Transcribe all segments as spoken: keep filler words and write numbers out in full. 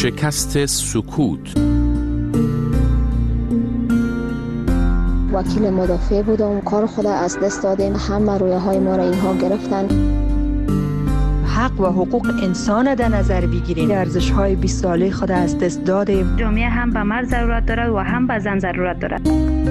شکست سکوت. وکیل مدافع بودم، کار خود از دست دادیم، همه رویه های ما را اینها گرفتن. حق و حقوق انسان در نظر بگیریم، ارزش های بیست ساله خود از دست دادیم. جامعه هم به مرد ضرورت دارد و هم به زن ضرورت دارد.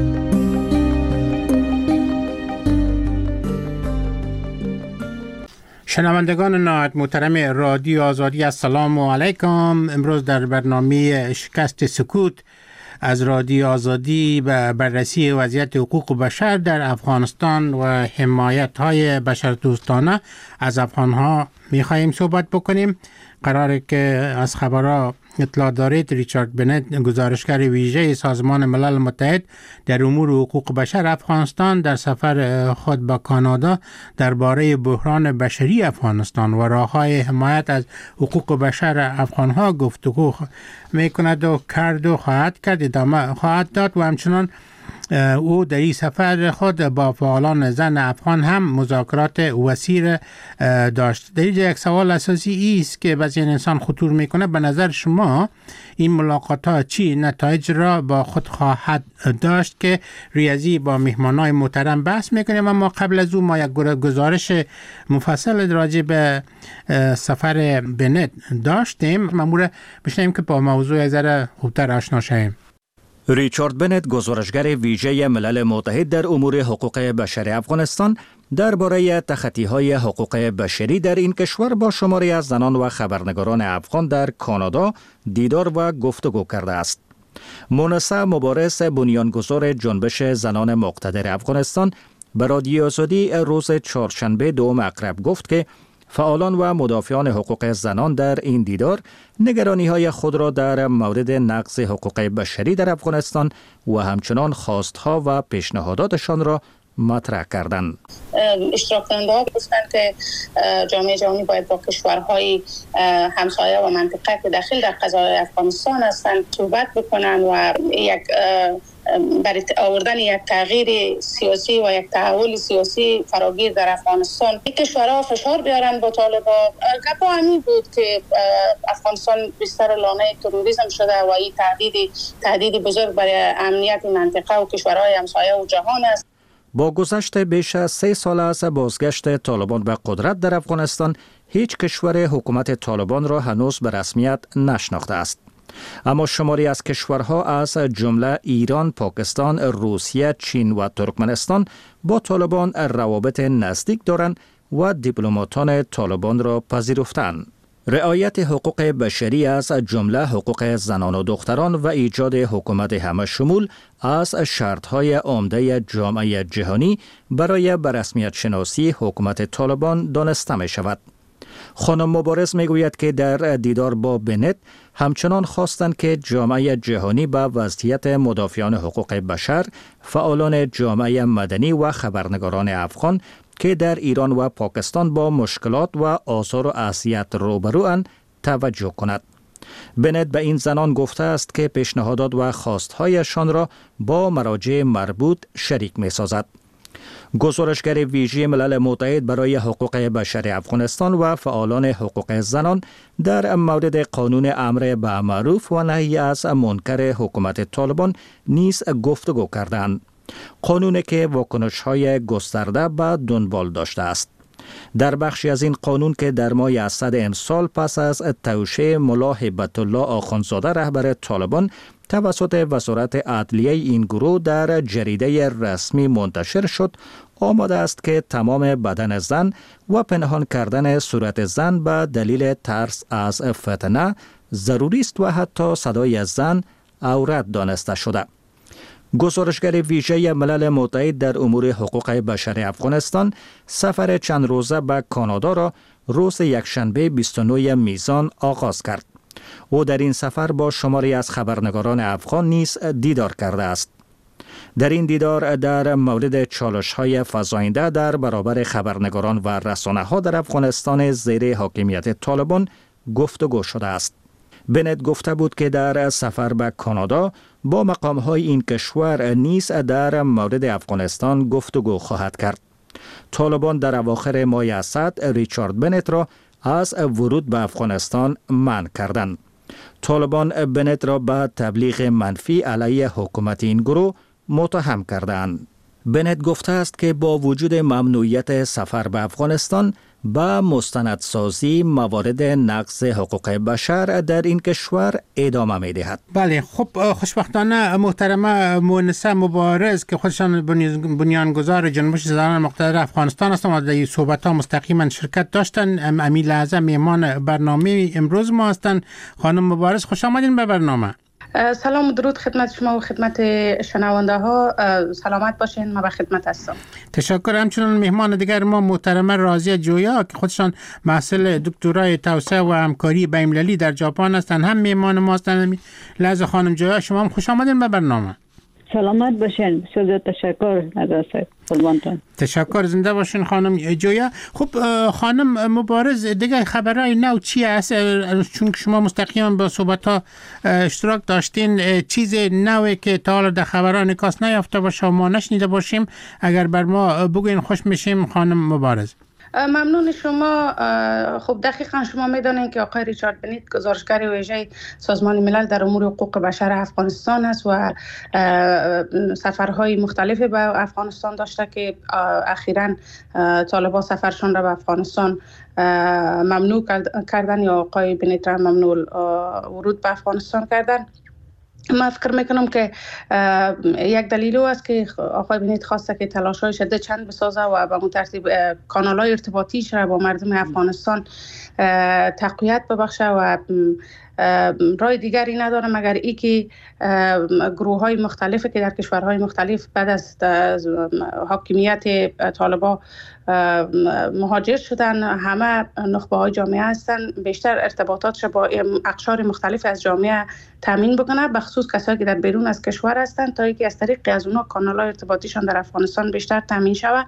شنوندگان نهایت محترم رادیو آزادی، السلام علیکم. امروز در برنامه شکست سکوت از رادیو آزادی به بررسی وضعیت حقوق بشر در افغانستان و حمایت های بشردوستانه از افغانها میخواییم صحبت بکنیم. قراره که از خبرها اطلاع دارید ریچارد بنت، گزارشگر ویژه سازمان ملل متحد در امور حقوق بشر افغانستان، در سفر خود به کانادا درباره بحران بشری افغانستان و راه‌های حمایت از حقوق بشر افغانها گفتگو میکند و کرد و خواهد کرد ادامه خواهد داد. و همچنان او در این سفر خود با فعالان زن افغان هم مذاکرات وسیع داشت. در اینجا یک سوال اساسی است که بعضی انسان خطور میکنه. به نظر شما این ملاقات ها چی نتایج را با خود خواهد داشت که ریاضی با مهمانای محترم بحث میکنیم؟ اما قبل از او ما یک گزارش مفصل راجع به سفر بنت داشتیم. مامور بشنیم که با موضوع ذره خوبتر آشنا شویم. ریچارد بنت، گزارشگر ویژه ملل متحد در امور حقوق بشر افغانستان، درباره تخطی‌های حقوق بشری در این کشور با شماری از زنان و خبرنگاران افغان در کانادا دیدار و گفتگو کرده است. مونسا مبارز، بنیانگذار جنبش زنان مقتدر افغانستان، به رادیو آزادی روز چهارشنبه دوم اکتبر گفت که فعالان و مدافعان حقوق زنان در این دیدار نگرانی‌های خود را در مورد نقض حقوق بشری در افغانستان و همچنان خواستها و پیشنهاداتشان را مطرح کردند. اشتراک کننده‌ها گفتند که جامعه جهانی باید با کشورهای همسایه و منطقه که داخل در قضای افغانستان هستند صحبت بکنند و یک برای آوردن یک تغییر سیاسی و یک تحول سیاسی فراگیر در افغانستان این کشورها فشار بیارن با طالبان. گپا همین بود که افغانستان بستر لانه تروریسم شده و این تهدید تهدید بزرگ برای امنیت منطقه و کشورهای همسایه و جهان است. با گذشت بیش از سه سال از بازگشت طالبان به قدرت در افغانستان، هیچ کشور حکومت طالبان را هنوز به رسمیت نشناخته است. اما شماری از کشورها از جمله ایران، پاکستان، روسیه، چین و ترکمنستان با طالبان روابط نزدیک دارند و دیپلماتان طالبان را پذیرفتند. رعایت حقوق بشری از جمله حقوق زنان و دختران و ایجاد حکومت همه شمول از شرط‌های عمده جامعه جهانی برای به رسمیت شناسی حکومت طالبان دانسته می شود. خانم مبارز می گوید که در دیدار با بنت همچنان خواستند که جامعه جهانی به وضعیت مدافعان حقوق بشر، فعالان جامعه مدنی و خبرنگاران افغان که در ایران و پاکستان با مشکلات و آثار و اذیت روبروند توجه کند. بنت به این زنان گفته است که پیشنهادات و خواستهایشان را با مراجع مربوط شریک می سازد. گزارشگر ویژه ملل متحد برای حقوق بشر افغانستان و فعالان حقوق زنان در مورد قانون امر به معروف و نهی از منکر حکومت طالبان نیز گفتگو کردند. قانونی که واکنش‌های گسترده به دنبال داشته است. در بخشی از این قانون که در ماه اسد امسال پس از توشیح ملا هیبت الله آخوندزاده رهبر طالبان توسط وزارت عدلیه این گروه در جریده رسمی منتشر شد، آماده است که تمام بدن زن و پنهان کردن صورت زن به دلیل ترس از فتنه ضروری است و حتی صدای زن عورت دانسته شده. گزارشگر ویژه ملل متحد در امور حقوق بشر افغانستان سفر چند روزه به کانادا را روز یکشنبه بیست و نه میزان آغاز کرد. او در این سفر با شماری از خبرنگاران افغان نیز دیدار کرده است. در این دیدار در مورد چالش‌های فزاینده در برابر خبرنگاران و رسانه‌ها در افغانستان زیر حاکمیت طالبان گفتگو شده است. بنت گفته بود که در سفر به کانادا با مقام‌های این کشور نیز در مورد افغانستان گفتگو خواهد کرد. طالبان در اواخر ماه اسد ریچارد بنت را از ورود به افغانستان منع کردند. طالبان بنت را به تبلیغ منفی علیه حکومت این گروه متهم کردند. بنت گفته است که با وجود ممنوعیت سفر به افغانستان با مستندسازی موارد نقض حقوق بشر در این کشور ادامه می دهد. بله، خب خوشبختانه محترمه مونسه مبارز که خودشان بنیانگذار جنبش زنان مقتدر افغانستان هستند و در این صحبت ها مستقیما شرکت داشتن. امی لحظه میهمان برنامه امروز ما هستند. خانم مبارز خوش آمدین به برنامه. سلام و درود خدمت شما و خدمت شنونده ها. سلامت باشین، ما به خدمت هستم. تشکر. همچنان مهمان دیگر ما محترمه رازیه جویا که خودشان محصل دکترای توسعه و همکاری بین‌المللی در ژاپن هستند، هم مهمان ما هستند. لحظه خانم جویا شما هم خوش آمدین به برنامه. سلامت باشین. بسیار تشکر نظر قربانتون. تشکر. زنده باشین خانم جویا. خب خانم مبارز، دیگه خبرهای نو چی است؟ چون شما مستقیما با صحبت ها اشتراک داشتین، چیز نوی که تا حالا در خبرها نکاس نیافته باشه و ما نشنیده باشیم اگر بر ما بگوین خوش میشیم خانم مبارز. ممنون شما. خب دقیقا شما میدانید که آقای ریچارد بنیت گزارشگر ویژه سازمان ملل در امور حقوق بشر افغانستان است و سفرهای مختلفی به افغانستان داشته که اخیراً طالبان سفرشان را به افغانستان ممنوع کردن یا آقای بنیت را ممنوع ورود به افغانستان کردن. من فکر میکنم که یک دلیل است که آقای بنیت خواسته که تلاش‌های شدید چند بسازه و به اون ترتیب کانال‌های ارتباطیش را با مردم افغانستان تقویت ببخشه و رای دیگری نداره مگر ای که گروه‌های مختلفی که در کشورهای مختلف بعد از حاکمیت طالبان مهاجر شدن، همه نخبه‌های جامعه هستن، بیشتر ارتباطاتش با اقشار مختلف از جامعه تامین بکنه، به خصوص کسایی که در بیرون از کشور هستن، تا اینکه از طریق از اونها کانال‌های ارتباطیشان در افغانستان بیشتر تامین شود.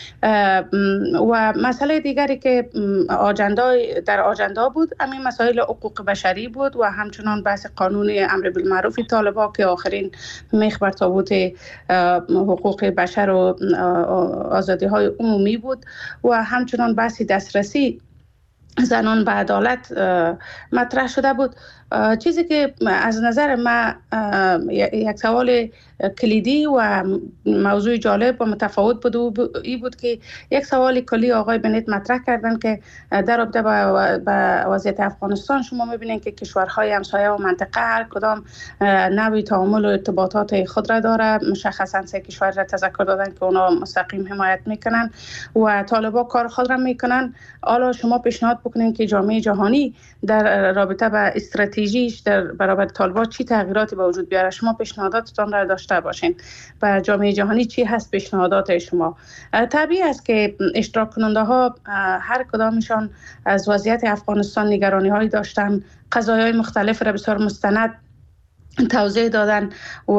و مسئله دیگری که آجندای در آجندا بود همین مسائل حقوق بشری بود و همچنان بحث قانون امر بالمعروف طالبان که آخرین میخ بر تابوت حقوق بشر و آزادی‌های عمومی بود و همچنان بحث دسترسی زنان به عدالت مطرح شده بود. چیزی که از نظر من یک سوال کلیدی و موضوع جالب و متفاوت بود ای بود که یک سوال کلی آقای بنیت مطرح کردن که در رابطه با وضعیت افغانستان شما میبینید که کشورهای همسایه و منطقه هر کدام نوعی تعامل و ارتباطات خود را داره. مشخصا سه کشور را تذکر دادن که اونا مستقیم حمایت میکنن و طالبان کار خود را میکنن. حالا شما پیشنهاد بکنین که جامعه جهانی در رابطه با استراتژیش در برابر طالبان چی تغییراتی به وجود بیاره؟ شما پیشنهاداتتان را داشته باشین و جامعه جهانی چی هست پیشنهادات شما؟ طبیعی است که اشتراک کننده ها هر کدامشان از وضعیت افغانستان نگرانی هایی داشتن، قضایای مختلف را بسیار مستند توضیح دادن و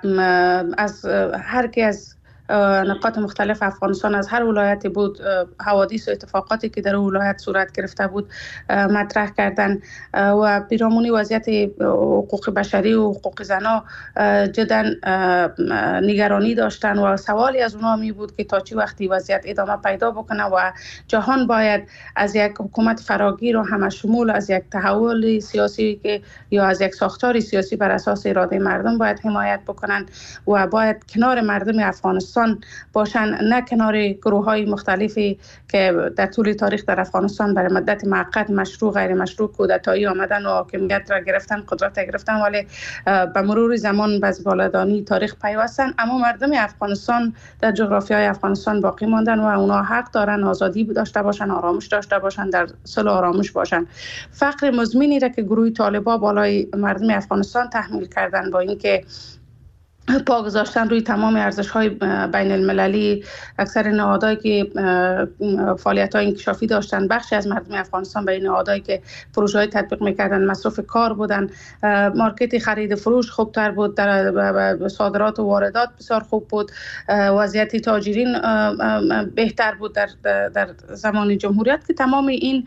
از هر کی از نقاط مختلف افغانستان از هر ولایتی بود حوادث و اتفاقاتی که در ولایت صورت گرفته بود مطرح کردن و پیرامون وضعیت حقوق بشری و حقوق زنان جدا نگرانی داشتن و سوالی از اونها می بود که تا چه وقتی وضعیت ادامه پیدا بکنه و جهان باید از یک حکومت فراگیر و همشمول، از یک تحول سیاسی که یا از یک ساختار سیاسی بر اساس اراده مردم باید حمایت بکنن و باید کنار مردم افغانستان باشن، نه کنار گروه های مختلفی که در طول تاریخ در افغانستان برای مدت موقت مشروع غیر مشروع کودتایی آمدن و حاکمیت را گرفتن، قدرت را گرفتن، ولی به مرور زمان باز بالادانی تاریخ پیوستن. اما مردم افغانستان در جغرافیای افغانستان باقی ماندن و اونا حق دارن آزادی داشته باشن، آرامش داشته باشن، در صلح و آرامش باشن. فقر مزمنی را که گروه طالبان بالای مردم افغانستان تحمیل کردن با اینکه پا گذاشتن روی تمام ارزش‌های بین المللی، اکثر نهادهایی که فعالیت‌های انکشافی داشتن، بخشی از مردم افغانستان به این نهادهایی که پروژه‌های تطبیق می‌کردن مصرف کار بودن، مارکت خرید فروش خوبتر بود، در صادرات و واردات بسیار خوب بود، وضعیت تاجرین بهتر بود در در زمان جمهوریت، که تمام این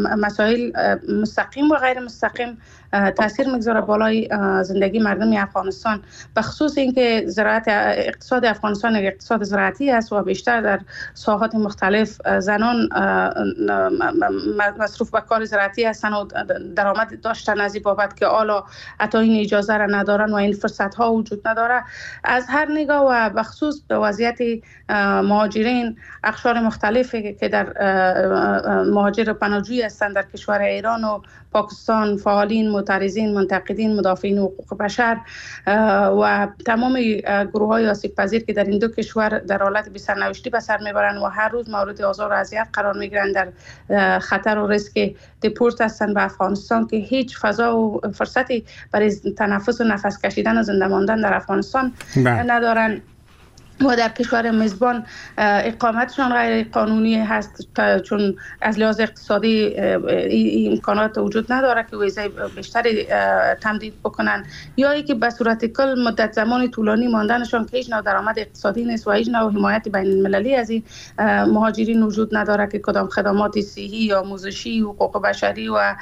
مسائل مستقیم و غیر مستقیم تاثیر می‌گذاره بالای زندگی مردم افغانستان افغانستان، به خصوص اینکه زراعت اقتصاد افغانستان اقتصاد زراعتی است و بیشتر در ساحات مختلف زنان مصروف به کار زراعتی هستند و درآمد داشتن از این بابت که حالا حتی این اجازه را ندارن و این فرصت ها وجود نداره. از هر نگاه و به خصوص به وضعیت مهاجرین اقشار مختلفی که در مهاجر پناهجویی هستند در کشور ایران و پاکستان، فعالین، معترضین، منتقدین، مدافعین حقوق بشر و تمام گروه های آسیب پذیر که در این دو کشور در حالت بی سرنوشتی به سر میبرند و هر روز مورد آزار و اذیت قرار میگیرند، در خطر و ریسک دپورت هستند به افغانستان که هیچ فضا و فرصتی برای تنفس و نفس کشیدن و زنده ماندن در افغانستان ندارند و در کشور میزبان اقامتشان غیر قانونی هست چون از لحاظ اقتصادی امکانات وجود نداره که ویزای بیشتری تمدید بکنن یا اینکه به صورت کل مدت زمان طولانی ماندنشان که هیچ نوع درآمد اقتصادی نیست و هیچ نوع حمایت بین المللی از این مهاجرین وجود نداره که کدام خدمات صحی یا آموزشی، حقوق بشری و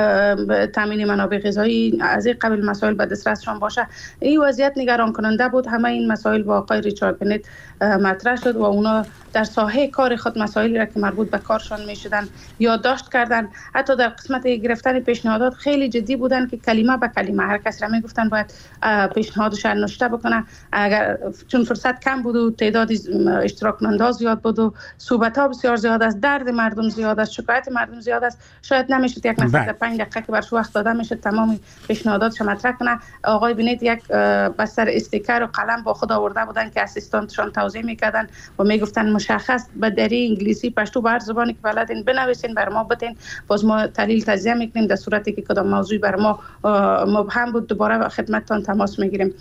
تامین منابع غذایی از این قبیل مسائل به دسترسشان باشه. این وضعیت نگران کننده بود. همه این مسائل با آقای ریچارد بنت مطرح شد و اونا در ساحه کار خود مسائلی را که مربوط به کارشان می شدن یادداشت کردن. حتی در قسمت گرفتن پیشنهادات خیلی جدی بودن که کلمه به کلمه هر کس را می گفتن باید پیشنهادش را نوشته بکنه. اگر چون فرصت کم بود و تعداد اشتراک کننده زیاد بود و صحبت ها بسیار زیاد است، درد مردم زیاد است، شکایت مردم زیاد است، شاید نمیشد یک نفر در پنج دقیقه که برش وقت داده میشه تمام پیشنهاداتش مطرح کنه. آقای بنت یک بستر استیکر و قلم با خود آورده بودن که اسیستانتشان توضیح میکردن و میگفتن مشخص به دری انگلیسی پشتو به هر زبانی که بلدین بنویسین بر ما بتین، باز ما تحلیل تجزیه میکنیم، در صورتی که کدام موضوعی بر ما مبهم بود دوباره خدمتتان تماس میگیریم.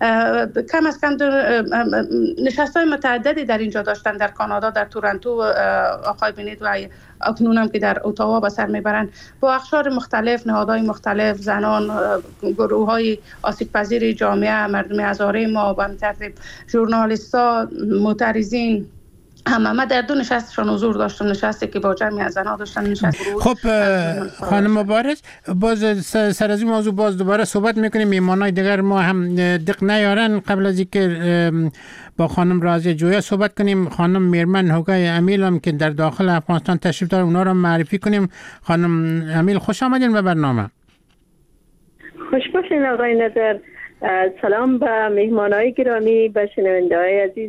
کم از کم نشست‌های متعددی در اینجا داشتن، در کانادا، در تورنتو آقای بنت و اکنون هم که در اتاوا به سر میبرند با اقشار مختلف، نهادهای مختلف، زنان، گروه‌های آسیب پذیر جامعه، مردم هزاره ما، به ترتیب ژورنالیست‌ها، معترضین، همه ما در دو نشستشان حضور داشتم، نشستی که با جمعی از زنها داشتن نشست. خب خانم مبارز، باز سر از این موضوع باز دوباره صحبت میکنیم. میمانای دیگر ما هم دق نیارن. قبل از اینکه با خانم رازی جویا صحبت کنیم، خانم میرمن هوگای امیل هم که در داخل افغانستان تشریف داره اونا رو معرفی کنیم. خانم امیل خوش آمدین به برنامه. خوش باشین آقای نظر. سلام به مهمانای گرامی، به شنونده‌های عزیز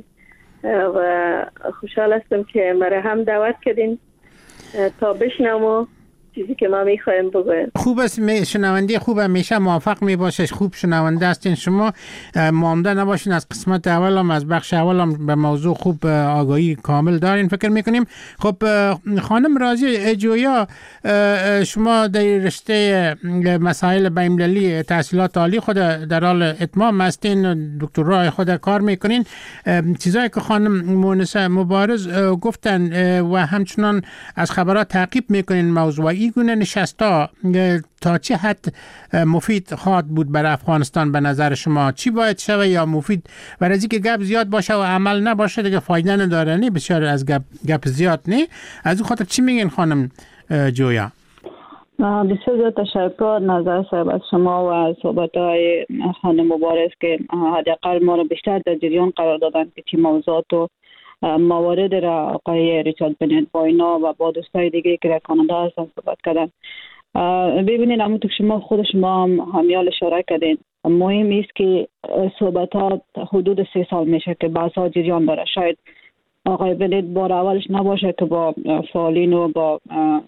و خوشحال هستم که مرا هم دعوت کردین تا بشنوم چیزی که ما میخوایم بگویم. خوب است، شنونده خوب همیشه موافق می باشه. خوب شنونده هستین شما، مانده نباشین. از قسمت اول هم از بخش اول هم به موضوع خوب آگاهی کامل دارین فکر میکنیم. خب خانم رازی جویا، شما در رشته مسائل بین‌المللی تحصیلات عالی خود در حال اتمام هستین، دکترای خود کار میکنین. چیزایی که خانم مونس مبارز گفتن و همچنان از خبرات تعقیب میکنین موضوعی گونه نشستا تا چه حد مفید خواهد بود برای افغانستان به نظر شما؟ چی باید شوه یا مفید؟ برای از اینکه گپ زیاد باشه و عمل نباشه دیگه فایده نداره. نه بسیار از گپ گپ زیاد نه. از این خاطر چی میگین خانم جویا؟ بسیار زیاد تشکر نظر صاحب از شما و صحبت‌های خانم مبارز که حداقل ما رو بیشتر در جریان قرار دادن که چی موضوعات و موارد را آقای ریچارد بنت با اینا و با دوستای دیگه که در کانادا هستن صحبت کردن. ببینید همونطور که شما خود شما هم همیال اشاره کردین، مهم است که صحبتات حدود سه سال میشه که بحث ها جریان داره. شاید آقای بنت بار اولش نباشه که با فعالین و با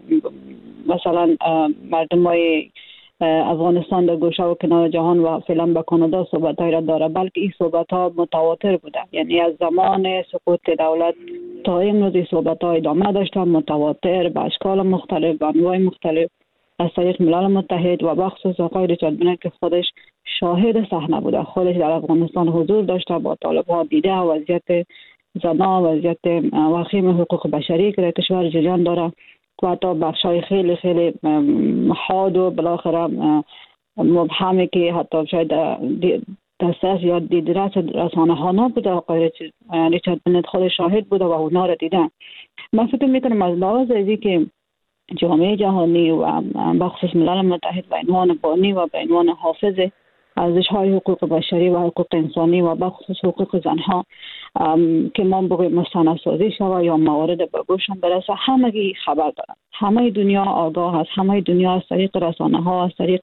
مثلا مردم های افغانستان در گوشه و کنار جهان و فعلا با کانادا صحبت های را داره، بلکه این صحبت ها متواتر بوده. یعنی از زمان سقوط دولت تا امروز این صحبت ها ادامه داشته، متواتر به اشکال مختلف، به انواع مختلف از طریق ملل متحد و بخصوص آقای ریچارد بنت که خودش شاهد صحنه بوده، خودش در افغانستان حضور داشته، با طالبان دیده وضعیت زنان، وضعیت وخیم حقوق بشری که در کشور جریان داره و حتی بخشای خیلی خیلی حاد و بالاخره مبهمی که حتی شاید دسترس یا دیدرس رسانه ها نبوده. آقای ریچارد بنت خود شاهد بوده و اونا را دیدن. من فکر میکنم از لحاظ ازی که جامعه جهانی و بخصوص ملل متحد به عنوان بانی و به عنوان حافظ ارزش‌های حقوق بشری و حقوق انسانی و به خصوص حقوق زنها که ما بگویم مستندسازی شود یا موارد به گوششان برسه، همگی خبر دارن. همه دنیا آگاه است، همه دنیا از طریق رسانه ها، از طریق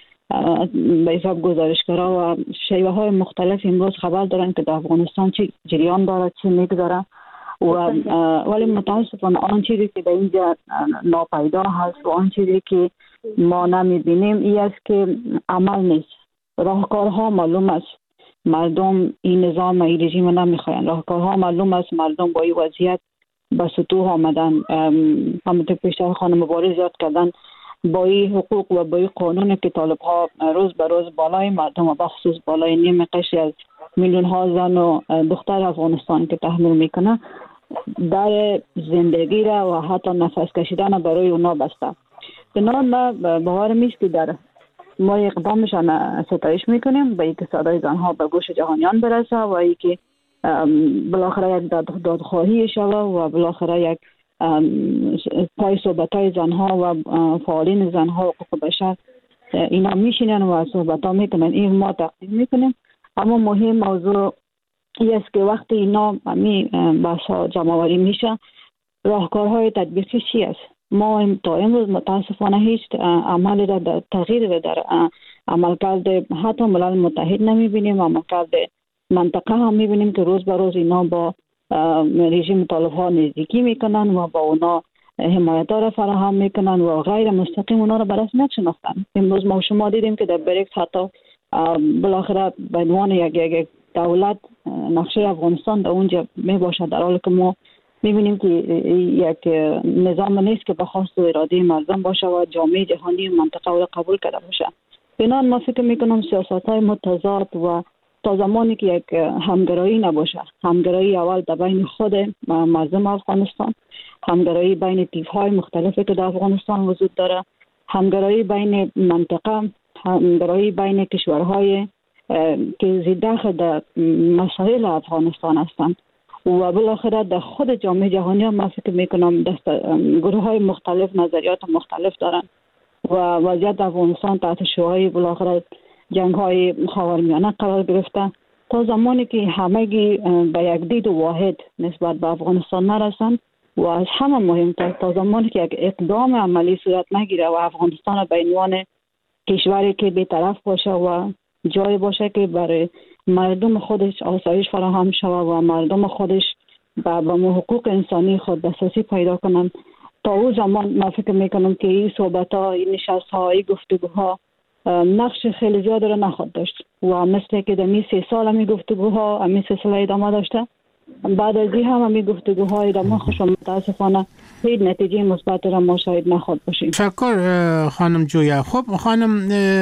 به حساب گزارشگرها و شیوه های مختلف امروز خبر دارن که در افغانستان چی جریان داره، چی میگذره. و ولی متاسفانه آن چیزی که در اینجا ناپیدا هست و آن چیزی که ما نمیبینیم این است که عمل نیست. راهکارها معلوم است، مردم این نظام و این رژیم نمیخواین. راهکارها معلوم است، مردم با این وضعیت به سطوح آمدن. همونطور پیشتر خانم مبارز یاد کردن، با این حقوق و با این قانون که طالب ها روز به روز بالای مردم و بخصوص بالای نیم قشری از میلیون ها زن و دختر افغانستان که تحمل میکنه، در زندگی را و حتی نفس کشیدن برای اونا بسته. بنابراین ما باور میست که در ما اقدامشان ستایش میکنیم به اینکه صدای زنها به گوش جهانیان برسه و اینکه بالاخره یک دادخواهی شود و بالاخره یک پای صحبتای زنها و فعالین زنها و حقوق بشر اینا میشینن و صحبت ها میکنن. این ما تقدیم میکنیم. اما مهم موضوع این است که وقتی اینا می بحث ها جمع‌آوری میشه، راهکارهای تطبیقی چی است؟ ما تا امروز متاسفانه هیچ عملی را در تغییر در عملکرد حتی ملل متحد نمیبینیم. عملکرد منطقه هم میبینیم که روز به روز اینا با رژیم طالب ها نزدیکی میکنن و با اونا حمایت را فراهم میکنن و غیر مستقیم اونا را به رسمیت شناختن. امروز ما شما دیدیم که در بریکس حتی بالاخره به عنوان یک یک دولت نقشه افغانستان در اونجا می باشد، در حالی که ما میبینیم که یک نظام نیست که به خواست و اراده مردم باشه و جامعه جهانی منطقه را قبول کرده باشه. بنابراین ما فکر میکنم سیاست های متضاد و تا زمانی که یک همگرایی نباشه، همگرایی اول در بین خود مردم افغانستان، همگرایی بین تیف‌های مختلفی که در افغانستان وجود داره، همگرایی بین منطقه، همگرایی بین کشورهای که زیداخل در مسائل افغانستان هستند و بالاخره در خود جامعه جهانی هم ما فکر میکنم گروه های مختلف نظریات مختلف دارن و وضعیت افغانستان تحت شعاع بالاخره جنگ های خاورمیانه قرار گرفته. تا زمانی که همگی به یک دید واحد نسبت به افغانستان نرسند و از همه مهمتر تا زمانی که یک اقدام عملی صورت نگیره و افغانستان به عنوان کشوری که بی‌طرف باشه و جای باشه که برای مردم خودش آسایش فراهم شود و مردم خودش به حقوق انسانی خود دسترسی پیدا کنن، تا او زمان من فکر میکنم که این صحبت ها، این نشست ها، این گفتگوها نقش خیلی زیاد را نخواهد داشت و مثل که در می سه سال همی گفتگوها همی سلسله ادامه داشته، بعد از این هم همی گفتگوها ادامه خوشم متاسفانه هیچ نتیجه مثبت را ما شاید نخواهد باشیم. شکر خانم جویا. خب خانم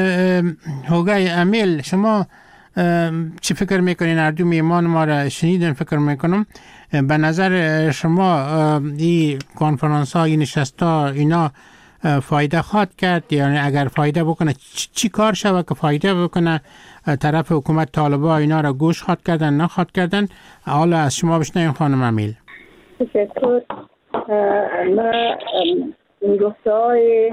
هوگای امیل، شما چی فکر میکنین؟ اردو میمان ما را شنیدن فکر میکنم. به نظر شما این کنفرانس ها، این نشست ها اینا فایده خواهد کرد؟ یعنی اگر فایده بکنه چی کار شود که فایده بکنه؟ طرف حکومت طالبا اینا را گوش خواهد کردن نخواهد کردن؟ حالا از شما بشنویم خانم امیل. تشکر. ما این گفته های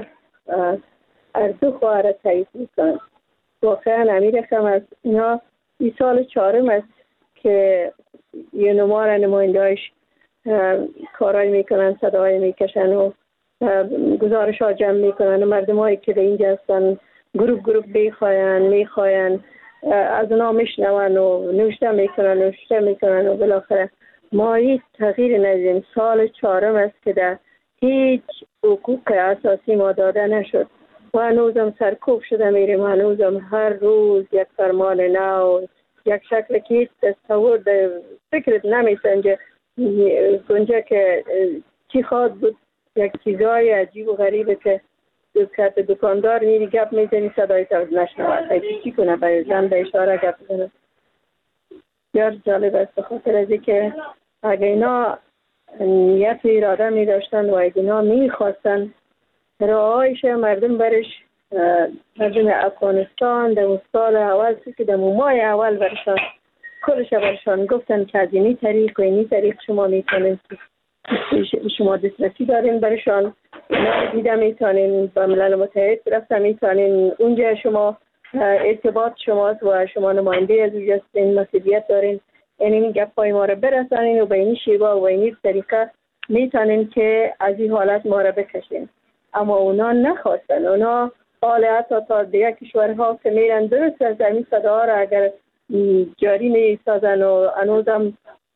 اردو خواه را تایید میکنم. واقعا امیر خم از اینا این سال چهارم است که یه نمار نمایندهایش کارای میکنن، صدای میکشن و گزارش ها جمع میکنن و مردم هایی که در اینجا هستن گروپ گروپ بیخواین میخواین از اونا میشنون و نوشته میکنن نوشته میکنن و بالاخره ما هیچ تغییر ندیدیم. سال چهارم است که در هیچ حقوق اساسی ما داده نشد و هنوزم سرکوب شده میریم. هنوزم هر روز یک فرمان نو، یک شکل که هیچ تصور فکرت نمیسنجه گنجه که چی خواد بود. یک چیزای عجیب و غریبه که دکت دکاندار میری گپ میزنی صدای تاز نشنواد. اگه چی کنه باید زن به اشاره گپ بزنه. بسیار جالب است به خاطر از که اگه اینا نیت و اراده می داشتن و اگه اینا می خواستن راهایش مردم برش، مردم افغانستان در اون سال اول که در ماه اول برشان کلش برشان گفتن که از اینی طریق و اینی طریق شما میتونین شما دسترسی دارین برشان دیده میتونین با ملل متحد رفته میتونین اونجا شما ارتباط شماست و شما نماینده از اوج هستین، مسئولیت دارین این گپای ما را برسانین و به این شیوه و به این طریقه میتونین که از این حالت ما را بکشین. اما اونا نخواستن. اونا حال حتی تا دیگه کشورها که میرن درست از این صدا را اگر جاری میسازن و انوزم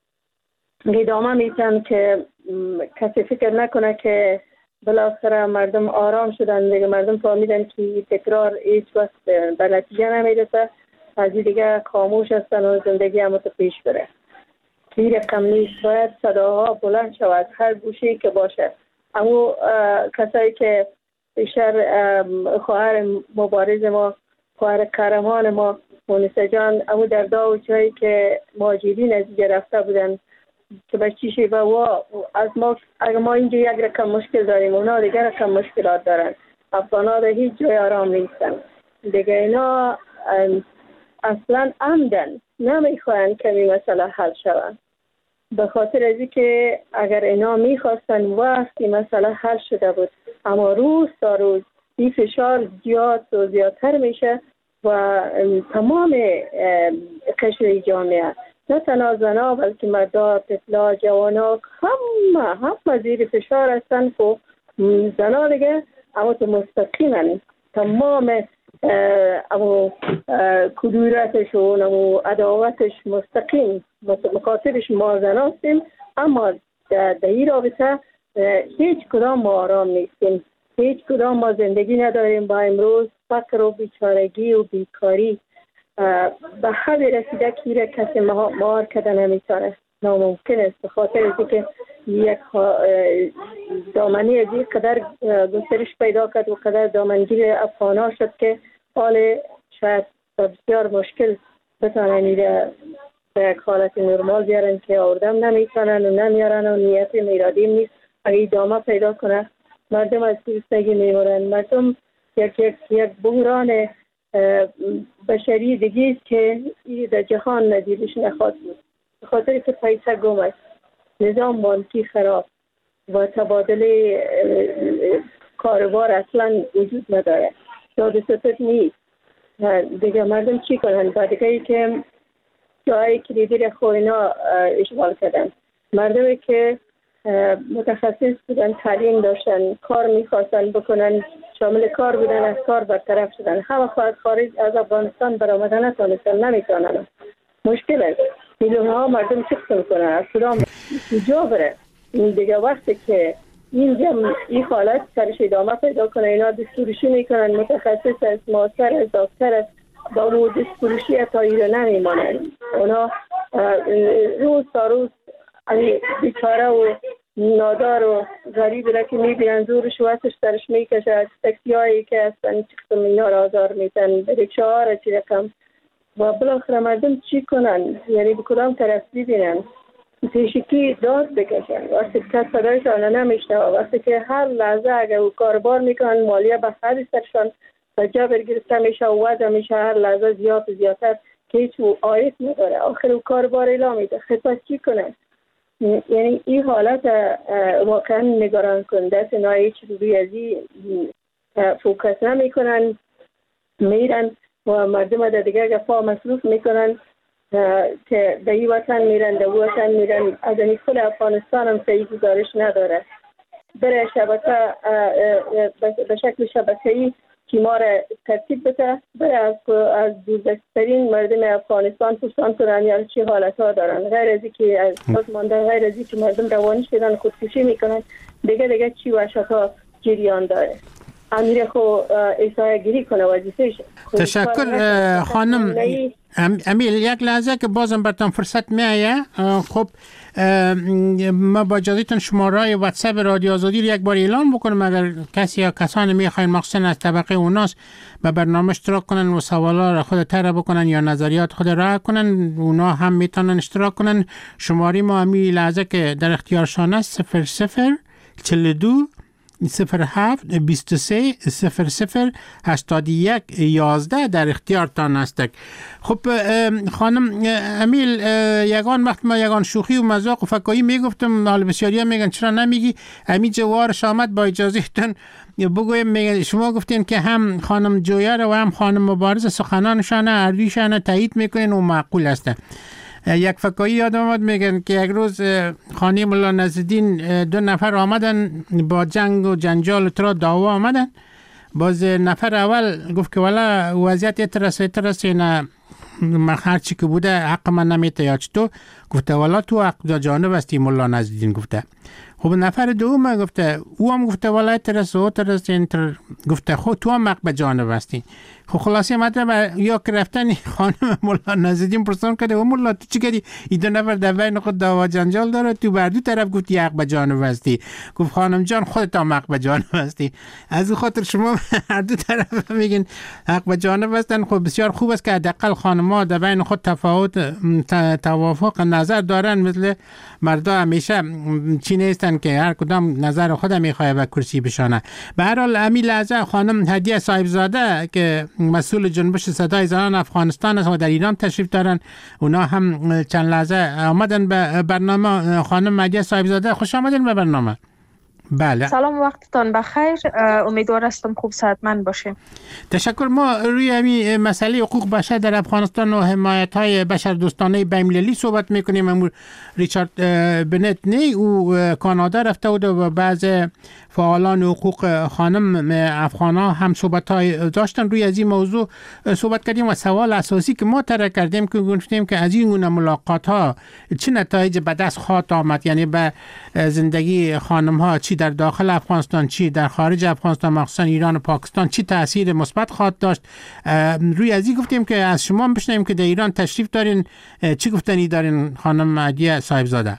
ادامه میتن که کسی فکر نکنه که بالاخره مردم آرام شدن، دیگه مردم فهمیدن که تکرار هیچ وقت به نتیجه نمیرسه، از دیگه خاموش هستن و زندگی هم تو پیش بره. این رقم نیست، باید صداها بلند شود هر گوشه‌ای که باشه. اما کسایی که بیشتر خواهر مبارز ما، خواهر قهرمان ما مونسه جان، اما در داو جایی که مهاجرین از اینجا رفته بودن که به چی شیوه و از ما اگر ما اینجا یک رقم مشکل داریم، اونا دیگر رقم مشکلات دارن. افغان‌ها در هیچ جای آرام نیستن دیگه. اینا اصلا عمدن نمیخواین که این مسئله حل شود، به خاطر از اینکه اگر اینا میخواستن وقتی مسئله حل شده بود، اما روز تا روز این فشار زیاد و زیادتر میشه و تمام قشر جامعه، نه تنها زنها بلکه مردا، طفلا، جوانا، همه همه زیر فشار هستن. خب زنها دیگه اما تو مستقیمن تمام اما کدورتشون و عداوتش مستقیم مخاطبش ما زن هستیم. اما در این رابطه هیچ کدام ما آرام نیستیم، هیچ کدام ما زندگی نداریم. با امروز فقر و بیچارگی و بیکاری به حد رسیده که کسی مهار کده نمیتونه، ناممکن است. به خاطر از که یک دامنی از این قدر گسترش پیدا کرد و قدر دامنگیر افغان‌ها شد که حال شاید بسیار مشکل بتانه میره به یک حالت نرمال بیارن که آوردم نمیتونن و نمیارن و نیت میرادیم نیست. اگه دامه پیدا کنه مردم از گرسنگی میمورن. مردم یک یک یک بحران بشری دیگه که در جهان نظیرش نخواهد بود، به خاطر که پیسه گم است، نظام بانکی خراب و تبادل کاروبار اصلا وجود نداره، داد ستد نیست دیگه. مردم چی کنن؟ بعدی که جایی کلیدی را خوینا اشغال کردن، مردمی که متخصص بودن، تعلیم داشتن، کار میخواستن بکنن، شامل کار بودن، از کار برطرف شدن. همه خواهد خارج از افغانستان برآمدن نتونستن، نمیتونن. مشکل است. میلیون ها مردم چه قسم کنن؟ از کدام کجا بره؟ این دیگه وقتی که این این حالت سرش ادامه پیدا کنه، اینا دستورشی میکنن، متخصص است، ماستر است، دکتر است، با اون دستورشی تا ایره نمیمانن. اونا روز تا روز بیچاره و نادار و غریب را که میبینن زورش و وقتش سرش میکشه. تکسی هایی که هستن چی قسم اینا را آزار میتن، رکشه ها را چی رقم. و بالاخره مردم چی کنن؟ یعنی به کدام طرف ببینن؟ پیشکی داد بکشن. وقتی که صدایش آنها نمیشنه، وقتی که هر لحظه اگر او کاربار میکنن مالیه به حد سرشان و جبر گرفته میشه و وضع میشه هر لحظه زیاد و زیادتر که هیچ آیت نداره. آخر او کاربار اعلام میده، خیلی پس چی کنن؟ یعنی این حالت واقعا نگران کننده است. اینا هیچ روی از این فوکس نمی کنن، میرن و مردم در دیگه گفا مصروف میکنن که به این وطن میرن، در وطن میرن. از این خود افغانستان هم سعی گزارش نداره. برای شبکه به شکل شبکه‌ای تیما را ترتیب بده، برای از از دوردسترین مردم افغانستان پرسان کنن یا چه حالت ها دارن، غیر از اینکه از مانده، غیر از اینکه مردم روانی شدن خودکشی میکنن، دیگه دیگه چی وحشت ها جریان داره. امیر خو ایسای گیری کنه وظیفه‌ش. تشکر خانم امیل. یک لحظه که بازم براتون فرصت میایه. خب ما با اجازهتون شماره واتساپ رادیو آزادی رو یک بار اعلان بکنم، اگر کسی یا کسانی میخواین مخصوصا از طبقه اوناس به برنامه اشتراک کنن و سوالا را خود طرح بکنن یا نظریات خود را کنن، اونا هم میتونن اشتراک کنن. شماره ما همین لحظه که در اختیارشان است صفر صفر چهل و دو صفر هفت بیست و سه صفر صفر هشتاد و یک یازده در اختیارتان است. خب خانم امیل، یگان وقت ما یگان شوخی و مذاق و فکایی میگفتم، حال بسیاری ها میگن چرا نمیگی امی جوارش آمد، با اجازهتون بگویم. میگن شما گفتین که هم خانم جویر و هم خانم مبارز سخنانشان اردویشان تایید میکنین و معقول است. یک فکایی یادم آمد، میگن که یک روز خانه مولا نصرالدین دو نفر آمدن با جنگ و جنجال ترا دعوا آمدن. باز نفر اول گفت که والا وضعیت اترس اترس نه من هرچی که بوده حق من نمیته یا چطور. گفته والا تو حق جانب هستی مولا نصرالدین. گفته خب نفر دوم گفته او هم گفته والا اترس و اترس انتر. گفته خب تو هم حق به جانب هستی. خب خلاصی مطلب یا که رفتن خانم مولا نصرالدین پرسان کرده و مولا تو چی کردی؟ این دو نفر در بین خود دعوا جنجال داره، تو بر دو طرف گفتی حق به جانب هستی. گفت خانم جان خودت هم حق به جانب هستی. از خاطر شما هر دو طرف میگین حق به جانب هستن. خب بسیار خوب است که حداقل خانم‌ها در بین خود تفاوت توافق نظر دارن، مثل مردا همیشه چی نیستن که هر کدام نظر خود میخواد به کرسی بشانه. به هر حال امی لحظه خانم هدیه صاحبزاده که مسئول جنبش صدای زنان افغانستان است و در ایران تشریف دارن، اونا هم چند لحظه آمدن به برنامه. خانم هدیه صاحبزاده خوش آمدین به برنامه. بله سلام، وقتتان بخیر. امیدوار هستم خوب صحتمند باشیم. تشکر. ما روی همین مسئله حقوق بشر در افغانستان و حمایت های بشر دوستانه بین المللی صحبت میکنیم. امروز ریچارد بنت نی او کانادا رفته بود و بعض فعالان حقوق خانم افغانا هم صحبت های داشتن. روی از این موضوع صحبت کردیم و سوال اساسی که ما طرح کردیم که گفتیم که از این گونه ملاقات ها چه نتایج به دست خواهد آمد، یعنی به زندگی خانم ها چی در داخل افغانستان چی در خارج افغانستان مخصوصا ایران و پاکستان چی تاثیر مثبت خواهد داشت. روی از این گفتیم که از شما بشنویم که در ایران تشریف دارین، چی گفتنی دارین خانم هدیه صاحبزاده؟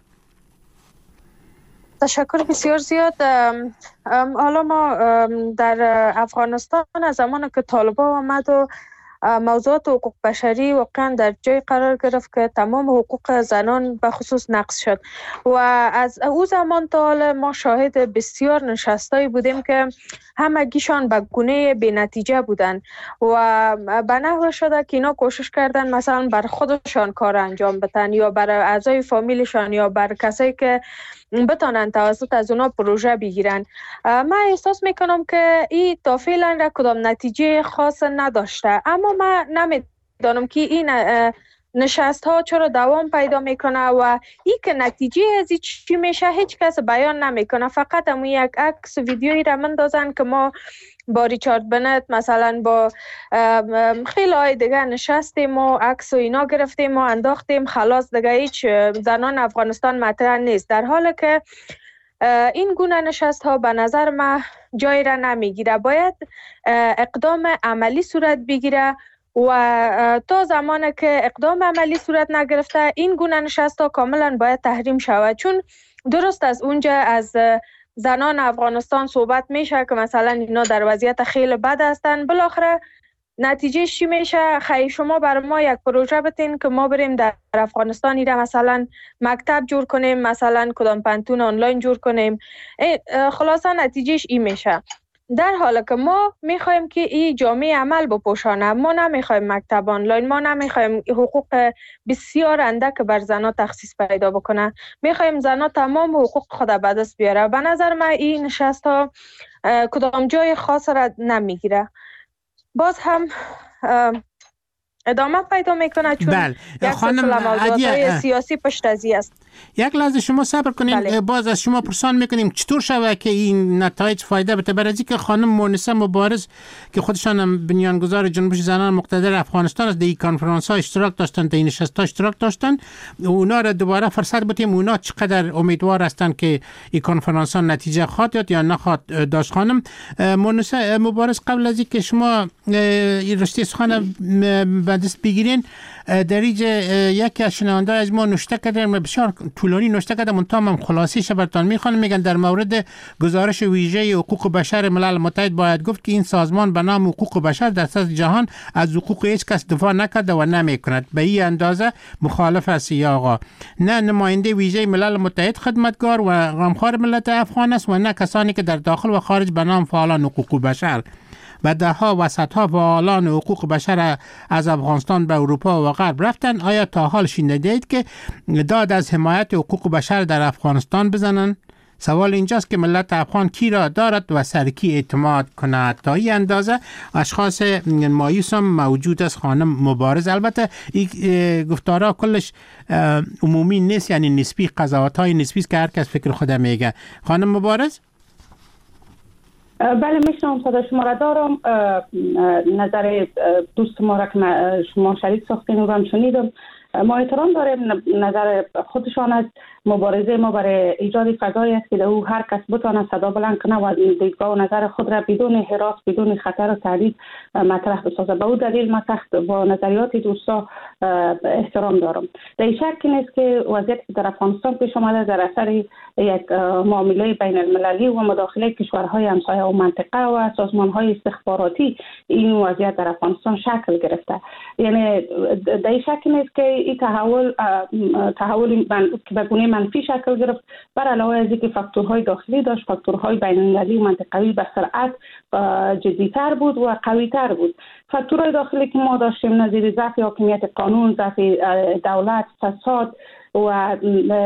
تشکر بسیار زیاد. حالا ما در افغانستان از زمان که طالبان آمد و موضوعات حقوق بشری واقعا در جای قرار گرفت که تمام حقوق زنان به خصوص نقض شد و از او زمان تا حال ما شاهد بسیار نشستایی بودیم که همگیشان به گونه بی نتیجه بودن و به نحو شده که اینا کوشش کردن مثلا بر خودشان کار انجام بدن یا بر اعضای فامیلشان یا بر کسایی که بتانن توسط از اونا پروژه بگیرن. من احساس میکنم که این تا فعلا را کدام نتیجه خاص نداشته، اما من نمیدانم که این نشست ها چرا دوام پیدا میکنه و این که نتیجه از این چی میشه هیچ کس بیان نمیکنه. فقط همون یک عکس ویدیویی را مندازن که ما با ریچارد بنت مثلا با خیلی های دیگه نشستیم و عکس و اینا گرفتیم و انداختیم، خلاص دیگه هیچ زنان افغانستان مطرح نیست، در حالی که این گونه نشست ها به نظر من جای را نمیگیره. باید اقدام عملی صورت بگیره و تا زمانی که اقدام عملی صورت نگرفته این گونه نشست ها کاملا باید تحریم شود. چون درست از اونجا از زنان افغانستان صحبت میشه که مثلا اینا در وضعیت خیلی بد هستن، بالاخره نتیجه چی میشه؟ خیلی شما بر ما یک پروژه بتین که ما بریم در افغانستان ایره مثلا مکتب جور کنیم، مثلا کدام پنتون آنلاین جور کنیم، خلاصا نتیجهش این میشه. در حالی که ما میخوایم که این جامعه عمل بپوشانه، ما نمیخوایم مکتب آنلاین، ما نمیخوایم حقوق بسیار اندک بر زنها تخصیص پیدا بکنه، میخوایم زنها تمام حقوق خود به دست بیاره. به نظر من این نشست ها کدام جای خاص را نمیگیره، باز هم ادامه پیدا میکنه چون بله. یک سلسله موضوعات سیاسی پشت ازی است. یک لحظه شما صبر کنیم. بله. باز از شما پرسان میکنیم چطور شود که این نتایج فایده بده. برای اینکه خانم مونسه مبارز که خودشان هم بنیانگذار جنبش زنان مقتدر افغانستان است، در این کنفرانس ها اشتراک داشتن، در این نشست ها اشتراک داشتن، اونا را دوباره فرصت بدیم اونا چقدر امیدوار هستند که این کنفرانس ها نتیجه خواهد داد یا نخواهد داشت. خانم مونسه مبارز، قبل از اینکه شما این رشته سخن به به دست بگیرین. در اینجا یکی از شنونده از ما نوشته کردن، بسیار طولانی نوشته کردن، من تمام خلاصیش براتون میخوانم. میگن در مورد گزارش ویژه حقوق بشر ملل متحد باید گفت که این سازمان به نام حقوق بشر در سطح جهان از حقوق هیچ کس دفاع نکرده و نمیکند. به این اندازه مخالف است یا آقا. نه نماینده ویژه ملل متحد خدمتگار و غمخوار ملت افغان است و نه کسانی که در داخل و خارج به نام فعالان حقوق بشر و ده ها و صدها فعالان حقوق بشر از افغانستان به اروپا و غرب رفتن. آیا تا حال شنیدید که داد از حمایت حقوق بشر در افغانستان بزنن؟ سوال اینجاست که ملت افغان کی را دارد و سر کی اعتماد کند. تا این اندازه اشخاص مایوس هم موجود است. خانم مبارز، البته این گفتارها کلش عمومی نیست، یعنی نسبی، قضاوت های نسبی است که هر کس فکر خود میگه. خانم مبارز. بله میشنم صدا شما را دارم. نظر دوست ما را که شما شریک ساختین و هم شنیدم، ما احترام داریم نظر خودشان از مبارزه ما برای ایجاد فضایی است که در او هر کس بتواند صدا بلند کنه و دیدگاه و نظر خود را بدون هراس، بدون خطر و تهدید مطرح بسازه. به او دلیل ما سخت با نظریات دوستا احترام دارم. در این شک نیست که وضعیتی که در افغانستان پیش آمده در اثر یک معامله بین المللی و مداخله کشورهای همسایه و منطقه و سازمانهای استخباراتی این وضعیت در افغانستان شکل گرفته. یعنی در این شک نیست که این تحول تحول که به گونه منفی شکل گرفت، بر علاوه از اینکه فاکتورهای داخلی داشت، فاکتورهای بین المللی و منطقوی به سرعت جدی‌تر بود و قوی‌تر بود. فاکتورهای داخلی که ما داشتیم نظیر ضعف حاکمیت قانون، ضعف دولت، فساد و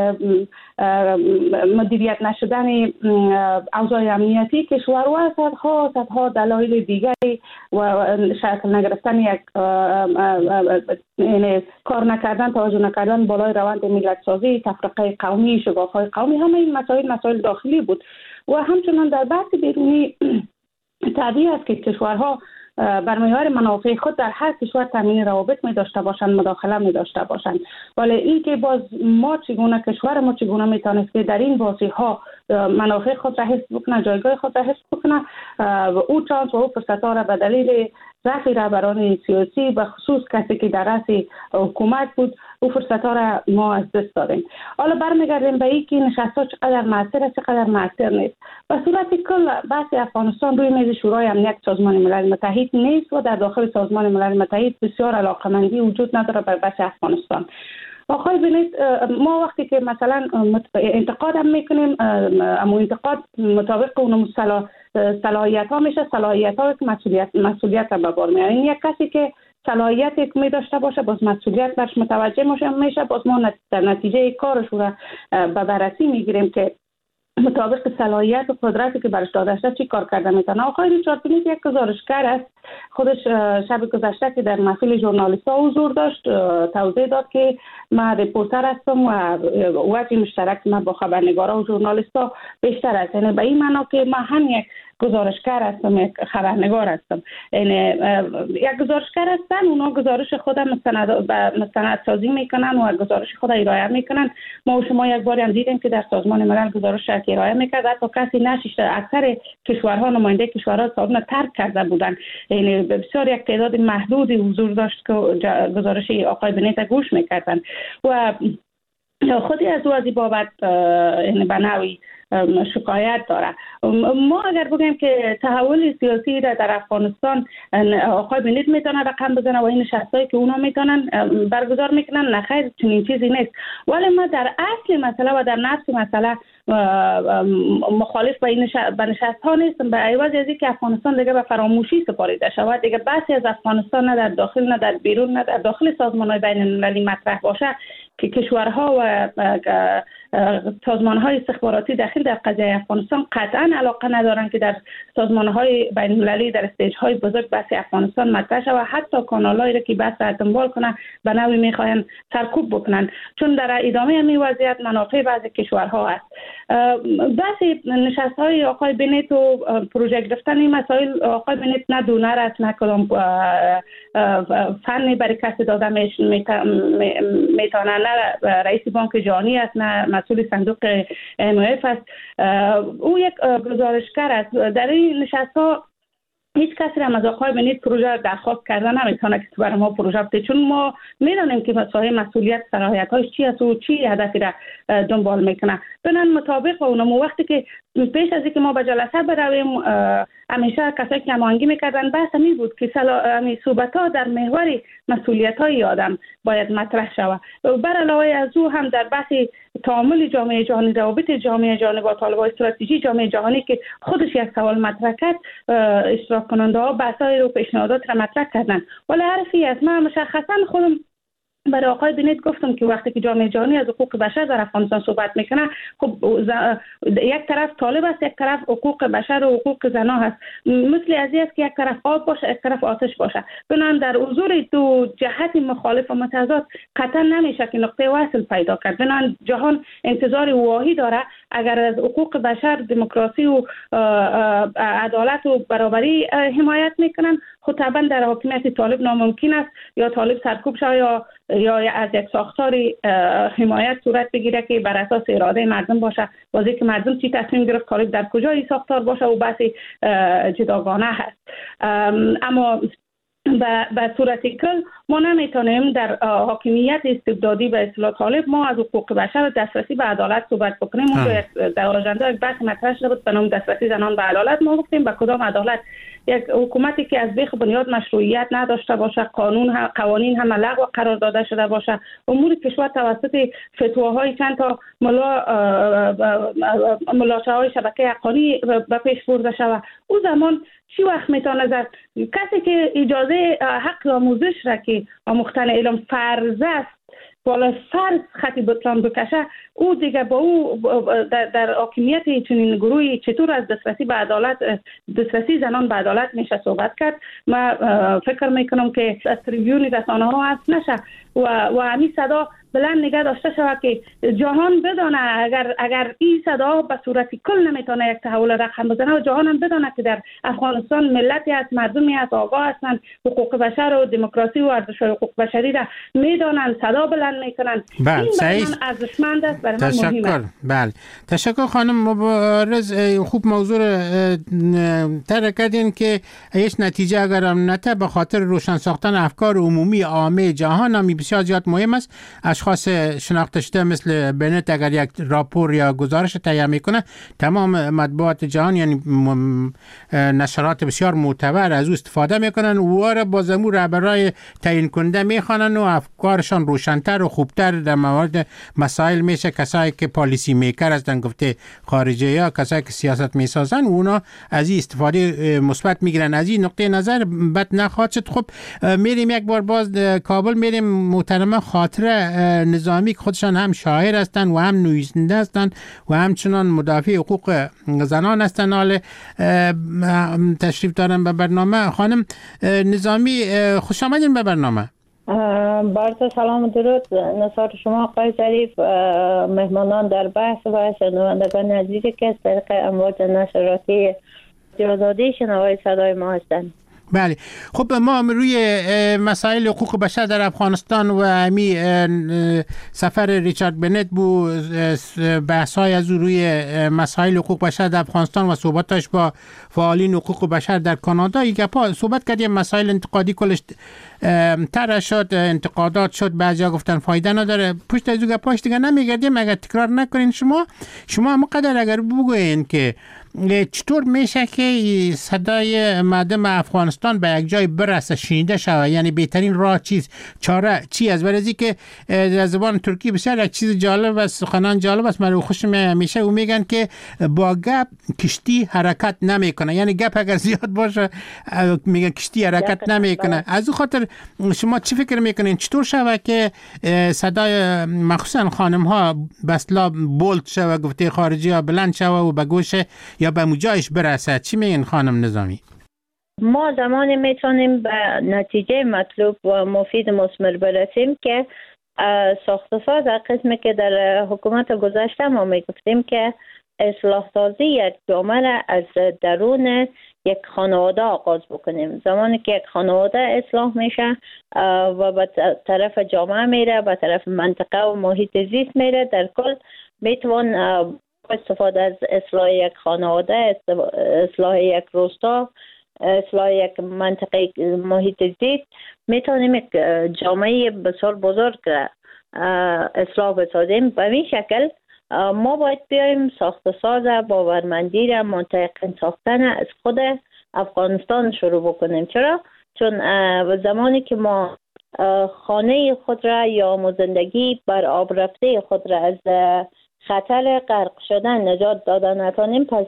مدیریت نشدن اوضاع امنیتی کشور و صدها صدها دلایل دیگری و شکل نگرفتن یک کار نکردن، توجه نکردن بالای روند ملت سازی، تفرقه قومی، شگاف‌های قومی، همه این مسائل مسائل داخلی بود. و همچنان در بحث بیرونی طبیعی است که کشورها بر معیار منافع خود در هر کشور تامین روابط می داشته باشند، مداخله می داشته باشند. ولی این که باز ما چگونه، کشور ما چگونه می تانست که در این بازی ها منافع خود را حفظ بکنه، جایگاه خود را حفظ بکنه، او چانس و او فرصت ها را به دلیل ضعف رهبران سیاسی و خصوص کسی که در رأس حکومت بود، او فرصت ها را ما از دست دادیم. حالا برمیگردیم به این که نشست ها چقدر موثر است، چقدر موثر نیست. به صورت کل بحث افغانستان روی میز شورای امنیت سازمان ملل متحد نیست و در داخل سازمان ملل متحد بسیار علاقمندی وجود نداره بر بحث افغانستان. آخه ببینید، ما وقتی که مثلا انتقاد هم میکنیم، اما انتقاد مطابق اون صلاحیت ها میشه، صلاحیت ها که مسئولیت مسئولیت را به بار میاره. این یک کسی که صلاحیت یک می داشته باشه، باز مسئولیت برش متوجه میشه، باز ما در نتیجه کارش را به بررسی میگیریم که مطابق صلاحیت و قدرتی که برش داده شده چی کار کرده میتونه. آقای ریچارد بنیت یک گزارشگر است. خودش شب گذشته که در محفل ژورنالیست‌ها حضور داشت توضیح داد که من رپورتر هستم و وجه مشترک من با خبرنگارا و ژورنالیست‌ها بیشتر است. یعنی به این معنا که من هم یک گزارشگر هستم، یک خبرنگار هستم. یعنی یک گزارشگر هستن، اونا گزارش خود مستند مستند سازی میکنن و گزارش خود ارائه میکنن. ما و شما یک بار هم دیدیم که در سازمان ملل گزارش ارائه میکرد، حتی کسی نشیشته. اکثر کشورها نماینده کشورها سازمان ترک کرده بودن. یعنی بسیار یک تعداد محدودی حضور داشت که گزارش آقای بنیت گوش میکردن و خودی از او از این بابت یعنی به نوعی شکایت داره. ما اگر بگیم که تحول سیاسی را در افغانستان آقای بنیت میتونه رقم بزنه و این نشستایی که اونا میتونن برگزار میکنن، نخیر چنین چیزی نیست. ولی ما در اصل مسئله و در نفس مسئله مخالف به این نشست ها نیستم، به عوض از اینکه افغانستان دیگه به فراموشی سپاریده شود، دیگه بحثی از افغانستان نه در داخل نه در بیرون نه در داخل سازمان‌های بین المللی مطرح باشه که کشورها و سازمان‌های استخباراتی داخل در قضیه افغانستان قطعاً علاقه ندارن که در سازمان‌های بین المللی در استیج‌های بزرگ بحث افغانستان مطرح شود. حتی کانالایی را که بحث را دنبال کنن به نوعی می‌خواهند سرکوب بکنن، چون در ادامه این وضعیت منافع بعضی کشورها است. بحث نشست‌های آقای بنیت و پروژه گرفتن این مسائل، آقای بنیت نه دونر است نه کدام فنی برای کسی داده میتونه، نه رئیس بانک جهانی است نه مسئول صندوق ام اف است. او یک گزارشگر است. در این نشست‌ها هیچ کسی هم از آقای بنید پروژه درخواست کرده نمیتونه که برای ما پروژه بده، چون ما میدونیم که مسائل مسئولیت صلاحیت هاش چی است و چی هدفی را دنبال میکنه. بنان مطابق اونم وقتی که پیش از اینکه ما به جلسه برویم همیشه کسایی که هماهنگی میکردن بحث همین بود که امی صحبت ها در محور مسئولیت های آدم باید مطرح شود. بر علاوه از او هم در بحث تعامل جامعه جهانی، روابط جامعه جهانی با طالبان، استراتژی جامعه جهانی که خودش یک سوال مطرح کرد، اشتراک کننده ها بحث‌های رو پیشنهادات را مطرح کردن. ولی حرفی از من مشخصا خودم برای آقای بنید گفتم که وقتی که جامعه جهانی از حقوق بشر در افغانستان صحبت میکنه، خب یک طرف طالب است، یک طرف حقوق بشر و حقوق زنان هست. مثل از این است که یک طرف آب باشه، یک طرف آتش باشه. بنابراین در حضور دو جهت مخالف و متضاد قطعا نمیشه که نقطه وصل پیدا کرد. بنابراین جهان انتظار واهی داره اگر از حقوق بشر، دموکراسی و عدالت و برابری حمایت میکنن، خود طبعا در حاکمیت طالب ناممکن است یا طالب سرکوب شود یا یا از یک ساختاری حمایت صورت بگیره که بر اساس اراده مردم باشه. بازی که مردم چی تصمیم گرفت طالب در کجای ساختار باشه و بحث جداگانه هست. اما به صورت کل ما نمیتونیم در حاکمیت استبدادی به اصطلاح طالب ما از حقوق بشر دسترسی به عدالت صحبت بکنیم. ما در آژاندا یک بحث مطرح شده بود به نام دسترسی زنان به عدالت. ما گفتیم به کدام عدالت؟ یک حکومتی که از بیخ بنیاد مشروعیت نداشته باشه، قانون هم قوانین هم لغو قرار داده شده باشه، امور کشور توسط فتواهای چند تا ملا ملاچه‌های شبکه حقانی به پیش برده شود، او زمان چی وقت میتونه زد؟ کسی که اجازه حق آموزش را که آموختن علم فرض است بالا فرض خطی بطلان بکشه، او دیگه با او در, در حاکمیت چنین گروهی چطور از دسترسی به عدالت، دسترسی زنان به عدالت میشه صحبت کرد؟ ما فکر میکنم که از تریبیون رسانه ها هست نشه و و همین صدا بلند نگه داشته شود که جهان بدانه اگر اگر این صدا به صورت کل نمیتونه یک تحول رقم بزنه و جهان هم بدانه که در افغانستان ملتی از مردمی از آگاه هستند، حقوق بشر و دموکراسی و ارزش حقوق بشری را میدانند، صدا بلند میکنند. بله، این برای من ارزشمند است، برای من مهم است. بله، تشکر خانم مبارز. خوب موضوع تر کردین که هیچ نتیجه اگر هم نته به خاطر روشن ساختن افکار عمومی عامه جهان هم بسیار زیاد مهم است. اشخاص شناخته شده مثل بنت اگر یک راپور یا گزارش تهیه میکنه، تمام مطبوعات جهان یعنی نشرات بسیار معتبر از او استفاده میکنن و او را با زمو رهبرای تعیین کننده میخوانن و افکارشان روشن‌تر و خوبتر در مورد مسائل میشه. کسایی که پالیسی میکر هستن، گفته خارجه یا کسایی که سیاست میسازن، اونا از این استفاده مثبت میگیرن. از این نقطه نظر بد نخواهد شد. خب میریم یک بار باز کابل، میریم محترمه خاطره نظامی که خودشان هم شاعر هستند و هم نویسنده هستند و همچنان مدافع حقوق زنان هستند، حال تشریف دارن به برنامه. خانم نظامی خوش آمدین به برنامه. بارت سلام و درود نصار شما آقای ظریف، مهمانان در بحث و شنوندگان عزیزی که از طریق امواج نشراتی آزادی شنوای صدای ما هستند. بله، خب ما روی مسائل حقوق بشر در افغانستان و همی سفر ریچارد بنت بود، بحث‌های از روی مسائل حقوق بشر در افغانستان و صحبتاش با فعالین حقوق بشر در کانادا یک پا صحبت کردیم. مسائل انتقادی کلش طرح شد، انتقادات شد، بعضیا گفتن فایده نداره. پشت از اون پاش دیگه نمیگردیم. اگر تکرار نکنین شما شما هم قدر اگر بگوین که چطور میشه که صدای مردم افغانستان به یک جای برسه، شنیده شود، یعنی بهترین راه چیز، چاره چی است؟ برای که در زبان ترکی بسیار یک چیز جالب است، سخنان جالب است، من خوشم میشه و میگن که با گپ کشتی حرکت نمیکنه. یعنی گپ اگر زیاد باشه میگن کشتی حرکت نمیکنه. از اون خاطر شما چی فکر میکنین چطور شود که صدای مخصوصا خانم ها بسلا بولد شود، گفته خارجی ها بلند شود و به گوش یا به مجایش برسه؟ چی میگین خانم نظامی؟ ما زمانی میتونیم به نتیجه مطلوب و مفید مثمر برسیم که ساخت ساز قسمی که در حکومت گذشته ما میگفتیم که اصلاح سازی یک جامعه را از درون یک خانواده آغاز بکنیم. زمانی که یک خانواده اصلاح میشه و به طرف جامعه میره، به طرف منطقه و محیط زیست میره، در کل میتوان استفاده از اصلاح یک خانواده، اصلاح یک روستا اصلاح یک منطقه محیط زیست میتونیم یک جامعه بسیار بزرگ اصلاح بسازیم. به این شکل ما باید بیایم ساخت ساز باورمندی را منطقه ساختن از خود افغانستان شروع بکنیم. چرا؟ چون زمانی که ما خانه خود را یا زندگی بر آب رفته خود را از خطر غرق شدن نجات دادن نتونیم، پس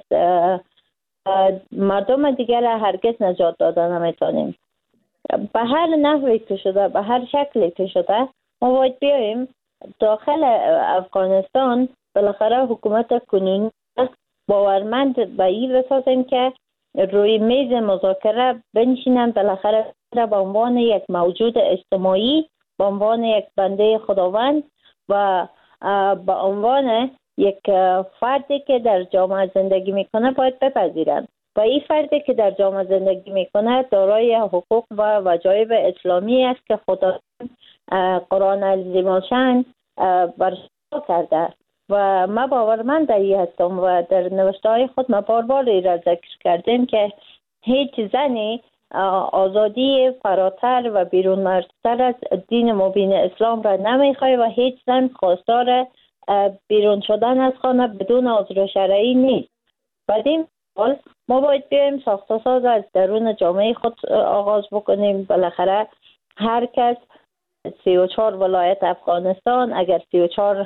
مردم دیگر را هرگز نجات دادن نمیتونیم. به هر نحوی که شده، به هر شکلی که شده، ما باید بیاییم داخل افغانستان بالاخره حکومت کنونی باورمند به این بسازیم که روی میز مذاکره بنشینن، بالاخره به عنوان یک موجود اجتماعی، به عنوان یک بنده خداوند و به عنوان یک فردی که در جامعه زندگی میکنه باید بپذیرند. و این فردی که در جامعه زندگی میکنه دارای حقوق و وجایب اسلامی است که خدا قرآن عظیم الشان برشا کرده و ما باورمند در این هستم و در نوشته های خود ما بار بار را ذکر کردیم که هیچ زنی آزادی فراتر و بیرون مرزتر از دین مبین اسلام را نمیخواه و هیچ زن خواستار بیرون شدن از خانه بدون عذر شرعی نیست. بعد این حال ما باید بیایم ساخت ساز از درون جامعه خود آغاز بکنیم. بالاخره هر کس سی و چهار ولایت افغانستان، اگر سی و چهار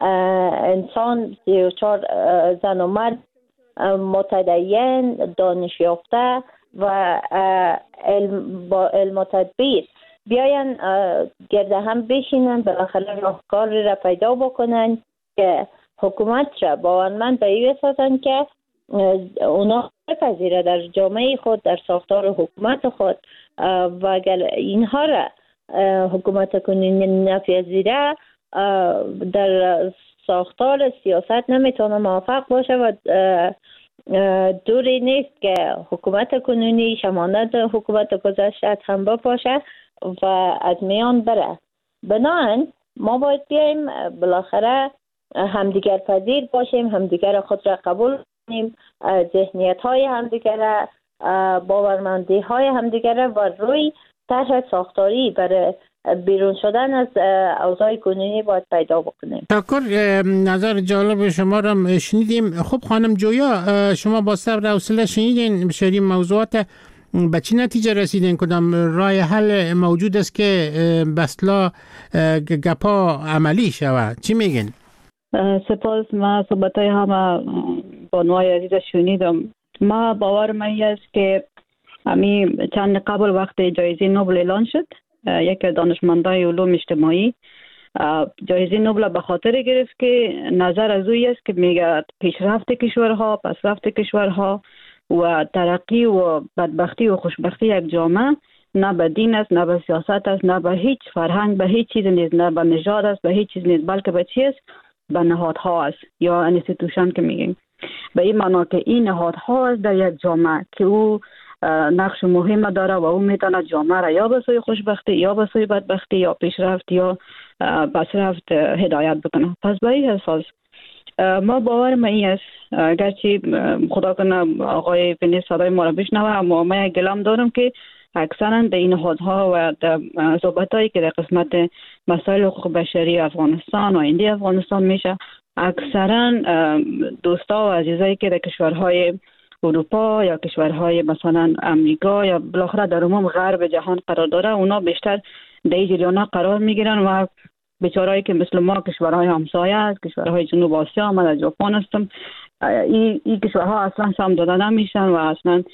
انسان، سی و چهار زن و مرد متدین، دانش یافته و علم با علم و تدبیر بیاین گرد هم بشینن، بالاخره راهکاری را پیدا بکنن که حکومت را باورمند به این بسازن که اونا بپذیره در جامعه خود، در ساختار حکومت خود و اگر اینها را حکومت کنونی نپذیره در ساختار سیاست نمیتونه موفق باشه و دوری نیست که حکومت کنونی شمانت حکومت گذشته هم باشه و از میان بره. بنابراین ما باید بیاییم بالاخره همدیگر پذیر باشیم، همدیگر خود را قبول کنیم، ذهنیت های همدیگر، باورمندی های همدیگر و روی طرح ساختاری برای بیرون شدن از اوضاع کنونی باید پیدا بکنیم. تشکر، نظر جالب شما را شنیدیم. خب خانم جویا، شما با صبر و حوصله شنیدین بسیاری موضوعات، به چه نتیجه رسیدین؟ کدام راه حل موجود است که بسلا گپا عملی شود؟ چی میگین؟ سپاس. ما صحبتای همه بانوای عزیز شنیدم. ما باور من است که امی چند قبل وقت جایزه نوبل اعلان شد، یک دانشمندای علوم اجتماعی جایزه نوبل به خاطر گرفت که نظر از اوی است که میگه پیشرفت کشورها، پسرفت کشورها و ترقی و بدبختی و خوشبختی یک جامعه نه به دین است، نه به سیاست است، نه به هیچ فرهنگ، به هیچ چیز نیست، نه به نژاد است، به هیچ چیز نیست، بلکه به چی است؟ به نهادها است یا انستیتوشن که میگیم. به این معنا که این نهادها است در یک جامعه که او نقش مهم داره و او میتونه جامعه را یا به سوی خوشبختی یا به سوی بدبختی یا پیشرفت یا پسرفت هدایت بکنه. پس به این اساس ما باور ما این است، گرچه خدا کنه آقای فینیس صدای ما را بشنوه، اما ما یک گلم دارم که اکثرا در این نهادها و در صحبتایی که در قسمت مسائل حقوق بشری افغانستان و آینده افغانستان میشه، اکثرا دوستا و عزیزایی که در کشورهای اروپا یا کشورهای مثلا امریکا یا بالاخره در عموم غرب جهان قرار داره، اونا بیشتر در این جریانا قرار میگیرن و بیچارهایی که مثل ما کشورهای همسایه است، کشورهای جنوب آسیا، من از ژاپن هستم، این ای کشورها اصلا سهم داده نمیشن و اصلا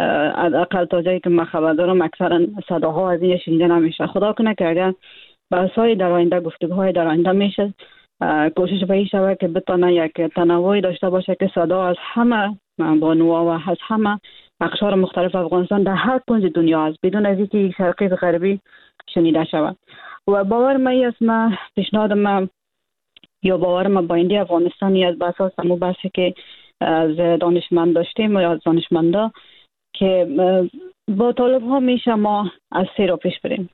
اقل تا جایی که من خبر دارم اکثرا صداها از این شنیده نمیشه. خدا کنه که اگر بحث‌های در آینده، گفتگوهای در آینده میشه، کوشش به این شود که بتونه یک تنوعی داشته باشه که صدا از همه بانوها و از همه اقشار مختلف افغانستان در هر کنج دنیا است، بدون از اینکه یک شرقی و غربی شنیده شود. و باور من است، من پیشنهاد من یا باور من با آینده افغانستانی از بحث همو بحثی که از دانشمند داشتیم یا از دانشمندا که با طالب ها میشه ما از سه را پیش بریم.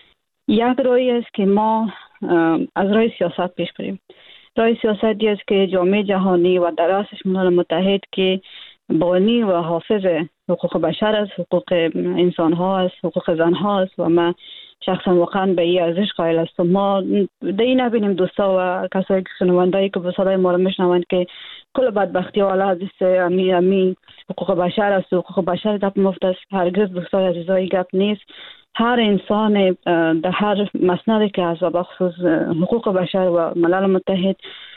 یک راهی است که ما از راه سیاست پیش بریم. راه سیاستی است که جامعه جهانی و در رأسش ملل متحد که بانی و حافظ حقوق بشر است، حقوق انسان ها است، حقوق زن ها است و من شخصا واقعا به این ارزش قائل هستم. ما دی نبینیم دوستا و کسایی که شنوندهایی که به صدای ما رو میشنوند که کل بدبختی و حالا عزیز امی امی حقوق بشر است، حقوق بشر گپ مفت است. هرگز دوستای عزیزای گپ نیست. هر انسان در هر مسندی که از و بخصوص حقوق بشر و ملل متحد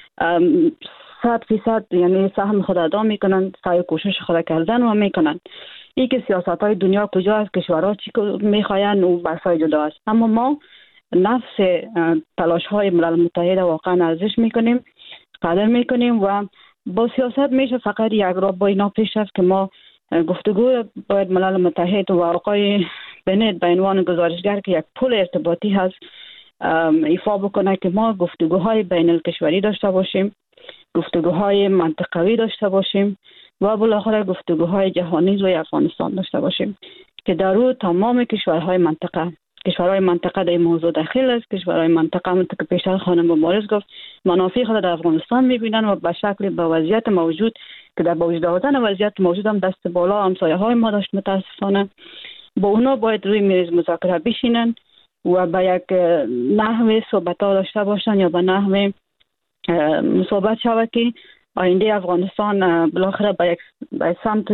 صد فیصد یعنی سهم خود ادا میکنن، سعی کوشش خود کردن و میکنن. این که سیاست های دنیا کجا است، کشورها چی میخواین و بحثای جدا است، اما ما نفس تلاش های ملل متحد واقعا ارزش میکنیم، قدر میکنیم و با سیاست میشه فقط یک راه با اینا پیش رفت که ما گفتگو باید ملل متحد و آقای بنت به عنوان گزارشگر که یک پل ارتباطی هست ایفا بکنه که ما گفتگوهای بین الکشوری داشته باشیم، گفتگوهای منطقوی داشته باشیم و بالاخره گفتگوهای جهانی روی افغانستان داشته باشیم که در او تمام کشورهای منطقه کشورهای منطقه در این موضوع داخل است. کشورهای منطقه منطقه پیشتر خانم مبارز گفت منافع خود در افغانستان میبینن و به شکل به وضعیت موجود که در با وجود آوردن وضعیت موجود هم دست بالا همسایه های ما داشت متاسفانه با اونا باید روی میز مذاکره بشینن و به یک نحوه صحبت ها داشته باشن یا به نحوه صحبت شود که آینده افغانستان بالاخره به یک به سمت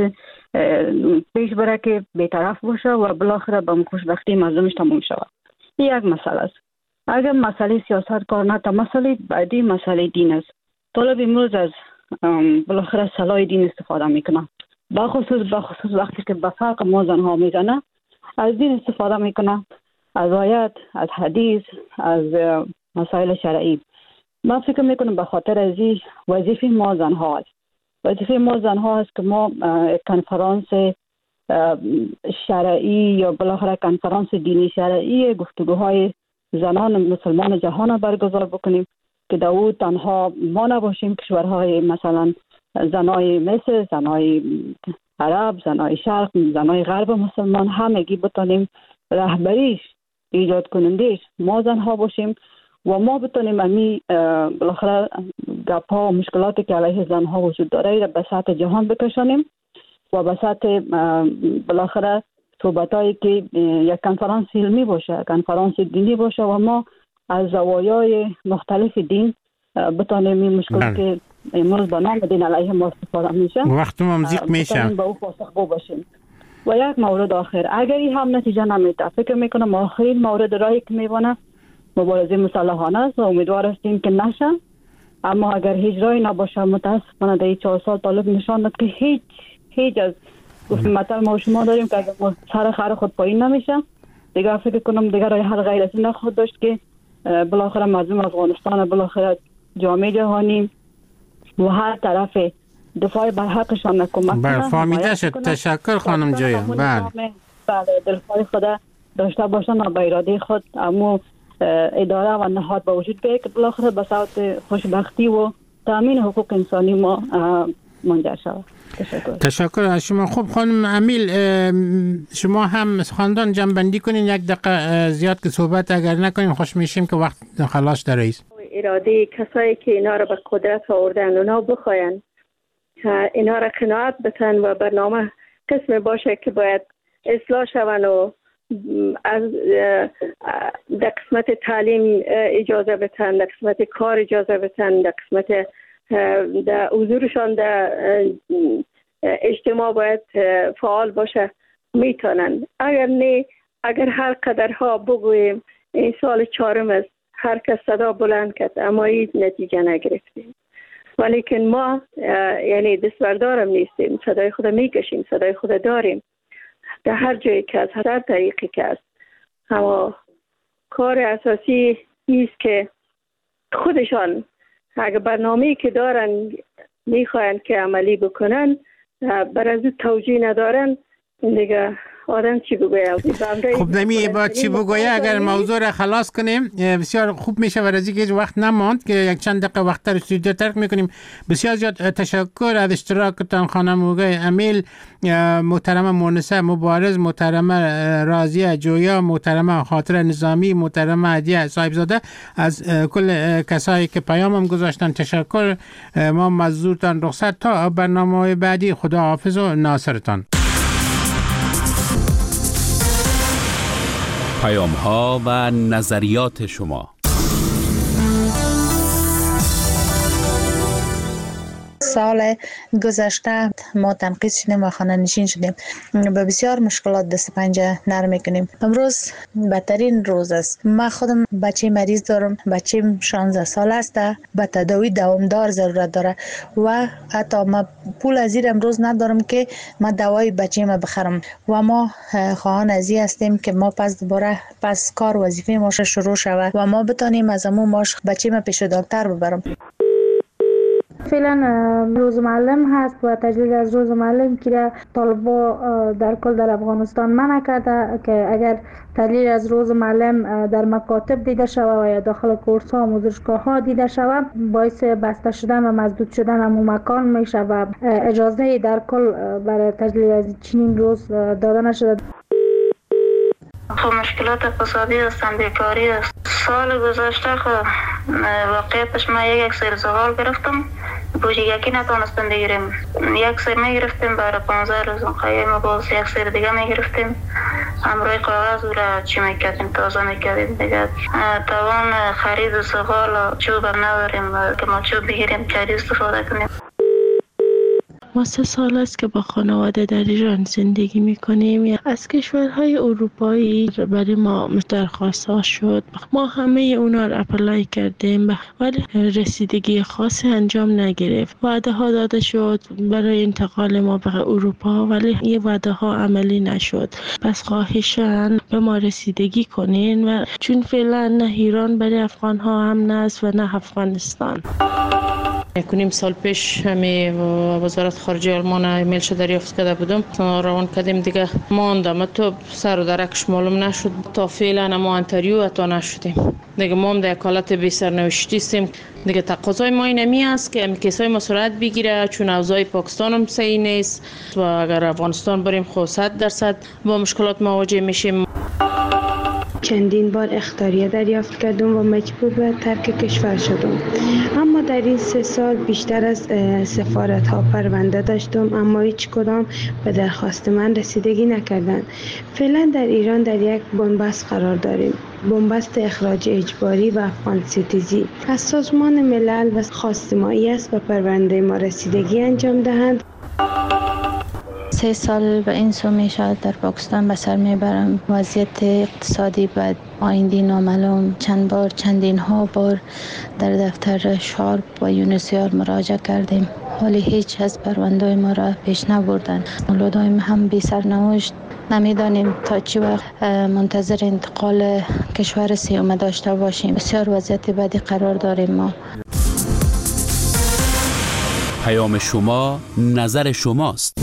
پیش بره که بی‌طرف باشه و بالاخره به خوشبختی مردمش تمام شود. این یک مسئله است. اگر مسئله سیاست کار نه، مسئله بعدی مسئله دین است. طالب امروز از بالاخره سلاح دین استفاده میکنه، بخصوص بخصوص وقتی که به فرق ما زنها میزنه از دین استفاده میکنه، از آیات، از حدیث، از مسائل شرعی. من فکر میکنم به خاطر از این وظیفه ما زنها است. وظیفه ما زنها است که ما کنفرانس شرعی یا بالاخره کنفرانس دینی شرعی گفتگوهای زنان مسلمان جهان برگزار بکنیم که در او تنها ما نباشیم، کشورهای مثلا زنای مصر، زنای عرب، زنای شرق، زنای غرب مسلمان همگی بتونیم رهبریش ایجاد کنندش ما زنها باشیم و ما بتونیم امی بالاخره گپ‌ها و مشکلاتی که علیه زنها وجود داره را به سطح جهان بکشانیم و به سطح بالاخره صحبتایی که یک کنفرانس علمی باشه، کنفرانس دینی باشه و ما از زوایای مختلف دین بتونیم این مشکل که امروز با نام دین علیه ما استفاده میشه وقت ما مزیق میشه با او پاسخگو باشیم. و یک مورد آخر اگر این هم نتیجه نمیده، فکر میکنم آخرین مورد رایی که میبونه مبارزه مسلحانه است و امیدوار هستیم که نشه. اما اگر هیچ رایی نباشه متاسفانه در این چهار سال طالب نشان داد که هیچ هیچ از گفت مثلا ما شما داریم که اگر ما سر خر خود پایین نمیشه دیگر فکر کنم دیگر رای حل غیر از این نخواهد داشت که بالاخره مردم افغانستان، بالاخره جامعه جهانی و هر طرف دفاع بر حقشان کمک کنه. بله فهمیده شد. تشکر خانم جویا. بله بله دلخواه خود داشته باشن و به اراده خود اما اداره و نهاد با وجود بیاید که بالاخره به صورت خوشبختی و تامین حقوق انسانی ما منجر شود. تشکر. تشکر از شما. خب خانم امیل شما هم خاندان جنبندی کنین یک دقیقه زیاد که صحبت اگر نکنین خوش میشیم که وقت خلاص در رئیس. اراده کسایی که اینا رو به قدرت آوردن اونا بخواین اینا را قناعت بتن و برنامه قسم باشه که باید اصلاح شون و از در قسمت تعلیم اجازه بتن، در قسمت کار اجازه بتن، در قسمت در حضورشان در اجتماع باید فعال باشه میتونن. اگر نه، اگر هر قدرها بگوییم این سال چهارم است هر کس صدا بلند کرد اما این نتیجه نگرفتیم، ولیکن ما یعنی دستبردارم نیستیم، صدای خود میکشیم، صدای خود داریم در هر جایی که از هر طریقی که است. اما کار اساسی نیست که خودشان اگر برنامه‌ای که دارن میخواین که عملی بکنن بر از توجیه ندارن دیگه آدم چی بگویم؟ خب نمی با چی بگویه اگر موضوع را خلاص کنیم بسیار خوب میشه و از اینکه وقت نماند که یک چند دقیقه وقت رو استودیو ترک میکنیم. بسیار زیاد تشکر از اشتراکتان خانم اوگای امیل، محترم مونسه مبارز، محترم راضیه جویا، محترم خاطر نظامی، محترم عدیه صاحبزاده، از کل کسایی که پیامم گذاشتن تشکر. ما مزدورتان رخصت تا برنامه بعدی. خدا حافظ و ناصرتان. پیام ها و نظریات شما. سال گذشته ما تنقیض شدیم و خانه نشین شدیم، به بسیار مشکلات دست پنجه نرم میکنیم. امروز بدترین روز است. من خودم بچه مریض دارم، بچه شانزده سال است، به تداوی دوامدار ضرورت داره و حتی من پول از این امروز ندارم که من دوای بچه ما بخرم و ما خواهان ازی هستیم که ما پس دوباره پس کار وظیفه ما شروع شود و ما بتانیم از امون ماش بچه ما پیش دکتر ببرم. فعلا روز معلم هست و تجلیل از روز معلم که طالبا در کل در افغانستان منع کرده که اگر تجلیل از روز معلم در مکاتب دیده شود و یا داخل کورس ها و آموزشگاه ها دیده شود باعث بسته شدن و مسدود شدن همون مکان میشه و اجازه در کل برای تجلیل از چنین روز داده نشده. خب مشکلات اقتصادی هستن، بیکاری است. سال گذشته خب واقعیتش ما یک یک سر زغال گرفتم، بوجیگاکی نتونستم بگیریم. یک سر میگرفتیم برای پانزده روز، خیلی باز یک سر دیگه میگرفتیم، همراه کاغذ را چی میکردیم تازه میکردیم دیگه. توان خرید زغال چوب نداریم که ما چوب بگیریم چری استفاده کنیم. ما سه سال است که با خانواده در ایران زندگی میکنیم. از کشورهای اروپایی برای ما درخواست ها شد، ما همه اونا رو اپلای کردیم ولی رسیدگی خاصی انجام نگرفت. وعده ها داده شد برای انتقال ما به اروپا ولی این وعده ها عملی نشد. پس خواهشاً به ما رسیدگی کنین و چون فعلا نه ایران برای افغان ها هم است و نه افغانستان. یک نیم سال پیش همی وزارت خارجه آلمان ایمیل شده دریافت کرده بودم، روان کردیم دیگه ماندم تو سر و درکش معلوم نشد تا فعلا ما انتریو حتی نشدیم دیگه. ما هم در حالت بی سرنوشتی هستیم دیگه. تقاضای ما اینمی است که کیسای ما سرعت بگیره چون اوضاع پاکستان هم صحیح نیست و اگر افغانستان بریم خود صد درصد با مشکلات مواجه میشیم. چندین بار اخطاریه دریافت کردم و مجبور به ترک کشور شدم، اما در این سه سال بیشتر از سفارت ها پرونده داشتم اما هیچ کدام به درخواست من رسیدگی نکردند. فعلا در ایران در یک بنبست قرار داریم، بنبست اخراج اجباری و افغان ستیزی. از سازمان ملل و خواستمایی است و پرونده ما رسیدگی انجام دهند. سه سال به این سو می شود در پاکستان به سر می برم. وضعیت اقتصادی بد، آیندی نامعلوم. چند بار چندین ها بار در دفتر شارپ و یونسیار مراجعه کردیم ولی هیچ از پرونده ما را پیش نبردند. اولادایم هم بی سرنوشت، نمیدانیم تا چی وقت منتظر انتقال کشور سیومه داشته باشیم. بسیار وضعیت بدی قرار داریم ما. پیام شما نظر شماست.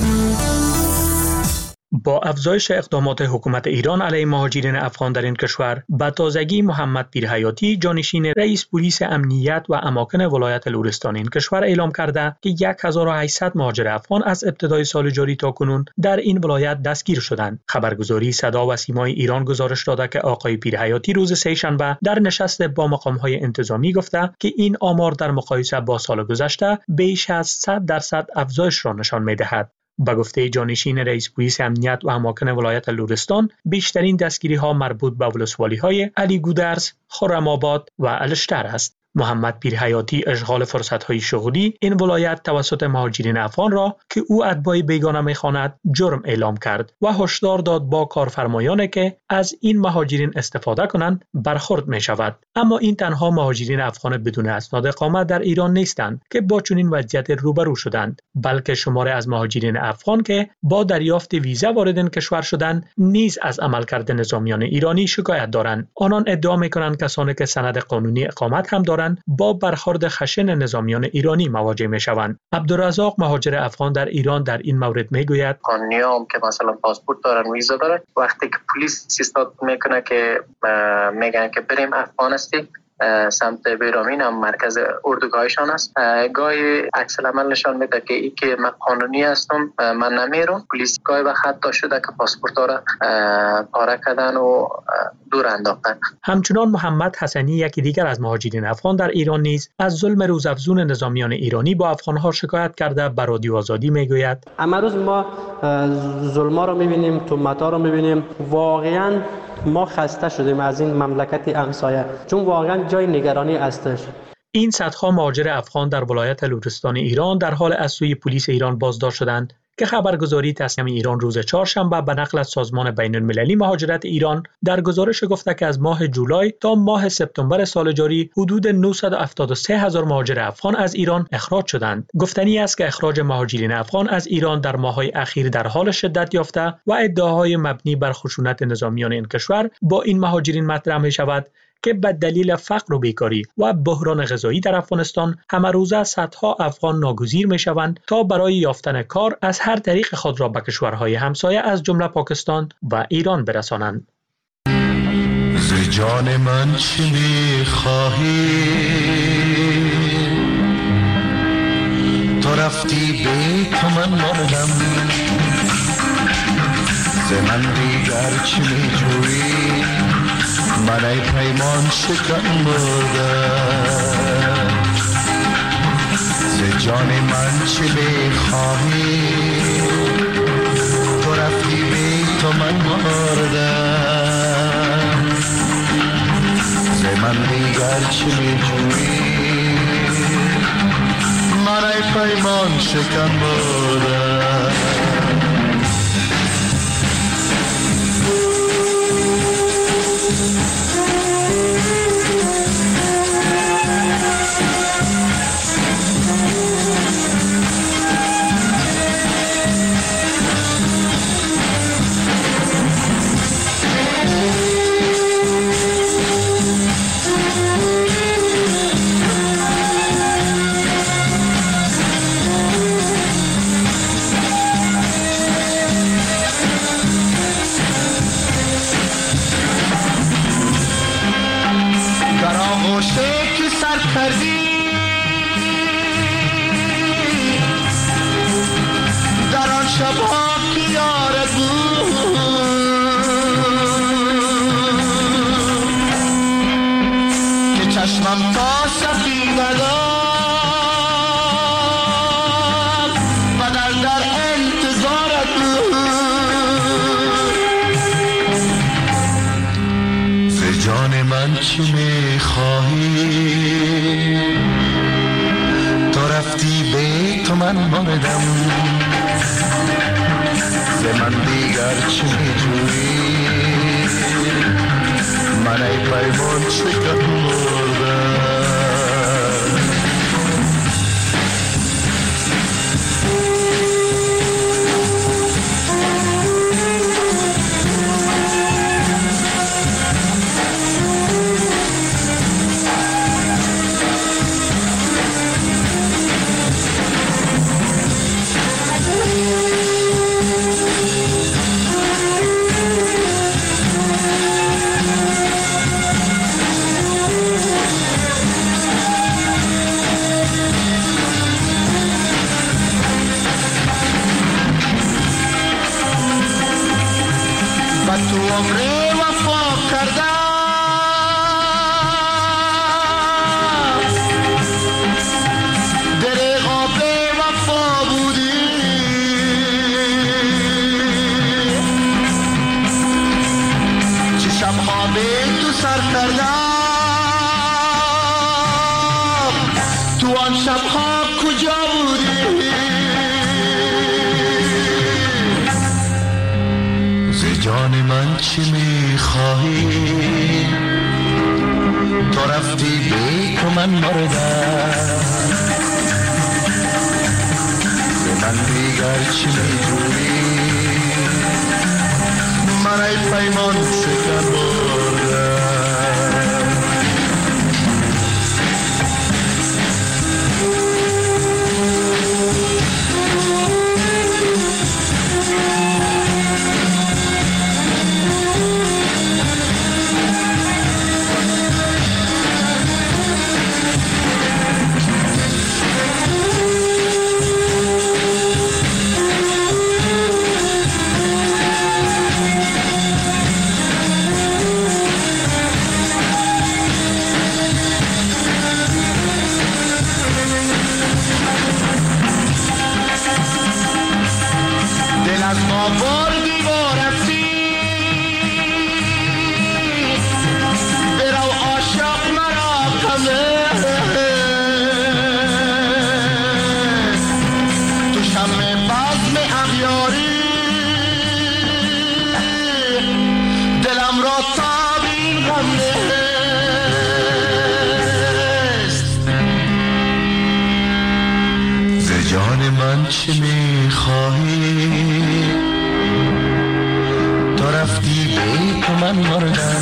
با افزایش اقدامات حکومت ایران علیه مهاجرین افغان در این کشور، به تازگی محمد پیرحیاتی جانشین رئیس پلیس امنیت و اماکن ولایت لرستان این کشور اعلام کرده که هزار و هشتصد مهاجر افغان از ابتدای سال جاری تا کنون در این ولایت دستگیر شدند. خبرگزاری صدا و سیمای ایران گزارش داده که آقای پیرحیاتی روز سه‌شنبه در نشست با مقام‌های انتظامی گفته که این آمار در مقایسه با سال گذشته بیش از صد درصد افزایش را نشان می‌دهد. به گفته جانشین رئیس پلیس امنیت و اماکن ولایت لرستان، بیشترین دستگیری ها مربوط به ولسوالی های علی گودرز، خرم‌آباد و الشتر است. محمد پیرحیاتی اشغال فرصت‌های شغلی این ولایت توسط مهاجرین افغان را که او اتباع بیگانه می‌خواند جرم اعلام کرد و هشدار داد با کارفرمایانی که از این مهاجرین استفاده کنند برخورد می‌شود. اما این تنها مهاجرین افغان بدون اسناد اقامت در ایران نیستند که با چنین وضعیت روبرو شدند، بلکه شماری از مهاجرین افغان که با دریافت ویزا وارد این کشور شدند نیز از عملکرد نظامیان ایرانی شکایت دارند. آنان ادعا می‌کنند کسانی که سند قانونی اقامت هم دارند دارند با برخورد خشن نظامیان ایرانی مواجه میشوند. عبدالرزاق مهاجر افغان در ایران در این مورد میگوید قانونیام که مثلا پاسپورت دارن، ویزا دارن، وقتی که پلیس استاد میکنه که میگن که بریم افغانستان سمت بیرامین هم مرکز اردوگاهشان است، گاهی عکس العمل نشان میده که ای که من قانونی هستم من نمیرم. پلیس گاهی وقت حتی شده که پاسپورت را پاره کردن و دور انداختن. همچنان محمد حسنی یکی دیگر از مهاجرین افغان در ایران نیز از ظلم روزافزون نظامیان ایرانی با افغانها شکایت کرده به رادیو آزادی میگوید امروز ما ظلما رو میبینیم، تهمت‌ها رو میبینیم. واقعا ما خسته شدیم از این مملکت همسایه، چون واقعا جای نگرانی هستش. این صدها مهاجر افغان در ولایت لرستان ایران در حال از سوی پلیس ایران بازداشت شدند که خبرگزاری تصمیم ایران روز چهارشنبه به نقل از سازمان بین المللی مهاجرت ایران در گزارش گفته که از ماه جولای تا ماه سپتامبر سال جاری حدود نهصد و هفتاد و سه هزار مهاجر افغان از ایران اخراج شدند. گفتنی است که اخراج مهاجرین افغان از ایران در ماه‌های اخیر در حال شدت یافته و ادعاهای مبنی بر خشونت نظامیان این کشور با این مهاجرین مطرح می شود که به دلیل فقر و بیکاری و بحران غذایی در افغانستان همه روزه صدها افغان ناگزیر می شوند تا برای یافتن کار از هر طریق خود را به کشورهای همسایه از جمله پاکستان و ایران برسانند. ز جان من چی می خواهی؟ تو رفتی به تو من مردم، ز من دیگر چی می جویی؟ من ای پیمان شکن بردم، ز جان من چی بخواهی؟ تو رفتی بی تو من مردم، ز من دیگر چی میجویی؟ من ای پیمان شکن بردم. چشمم تا سفید داد و در در انتظارت بود. ز جان من چی میخواهی؟ تو رفتی به تو من مردم، ز من دیگر چی میجویی؟ من ای پیمان شکن بردم. تو عمر وفا کردم، دریغا به وفا بودی. چه شبها به تو سر کردم، تو آن شبها کجا بودی؟ جان من چی میخواهی؟ تو رفتی بی تو من مردم، من دیگر چی میجویی؟ من ای پیمان شکن بردم. من مردم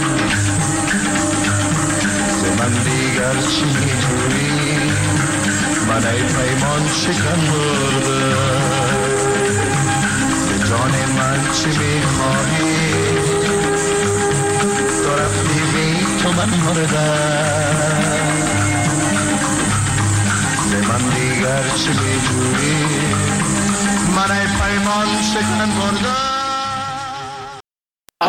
ز من دیگر چی میجویی من ای پیمان شکن بردم ز جان من چی میخواهی تو رفتی بی تو من مردم ز من دیگر چی میجویی من ای پیمان شکن بردم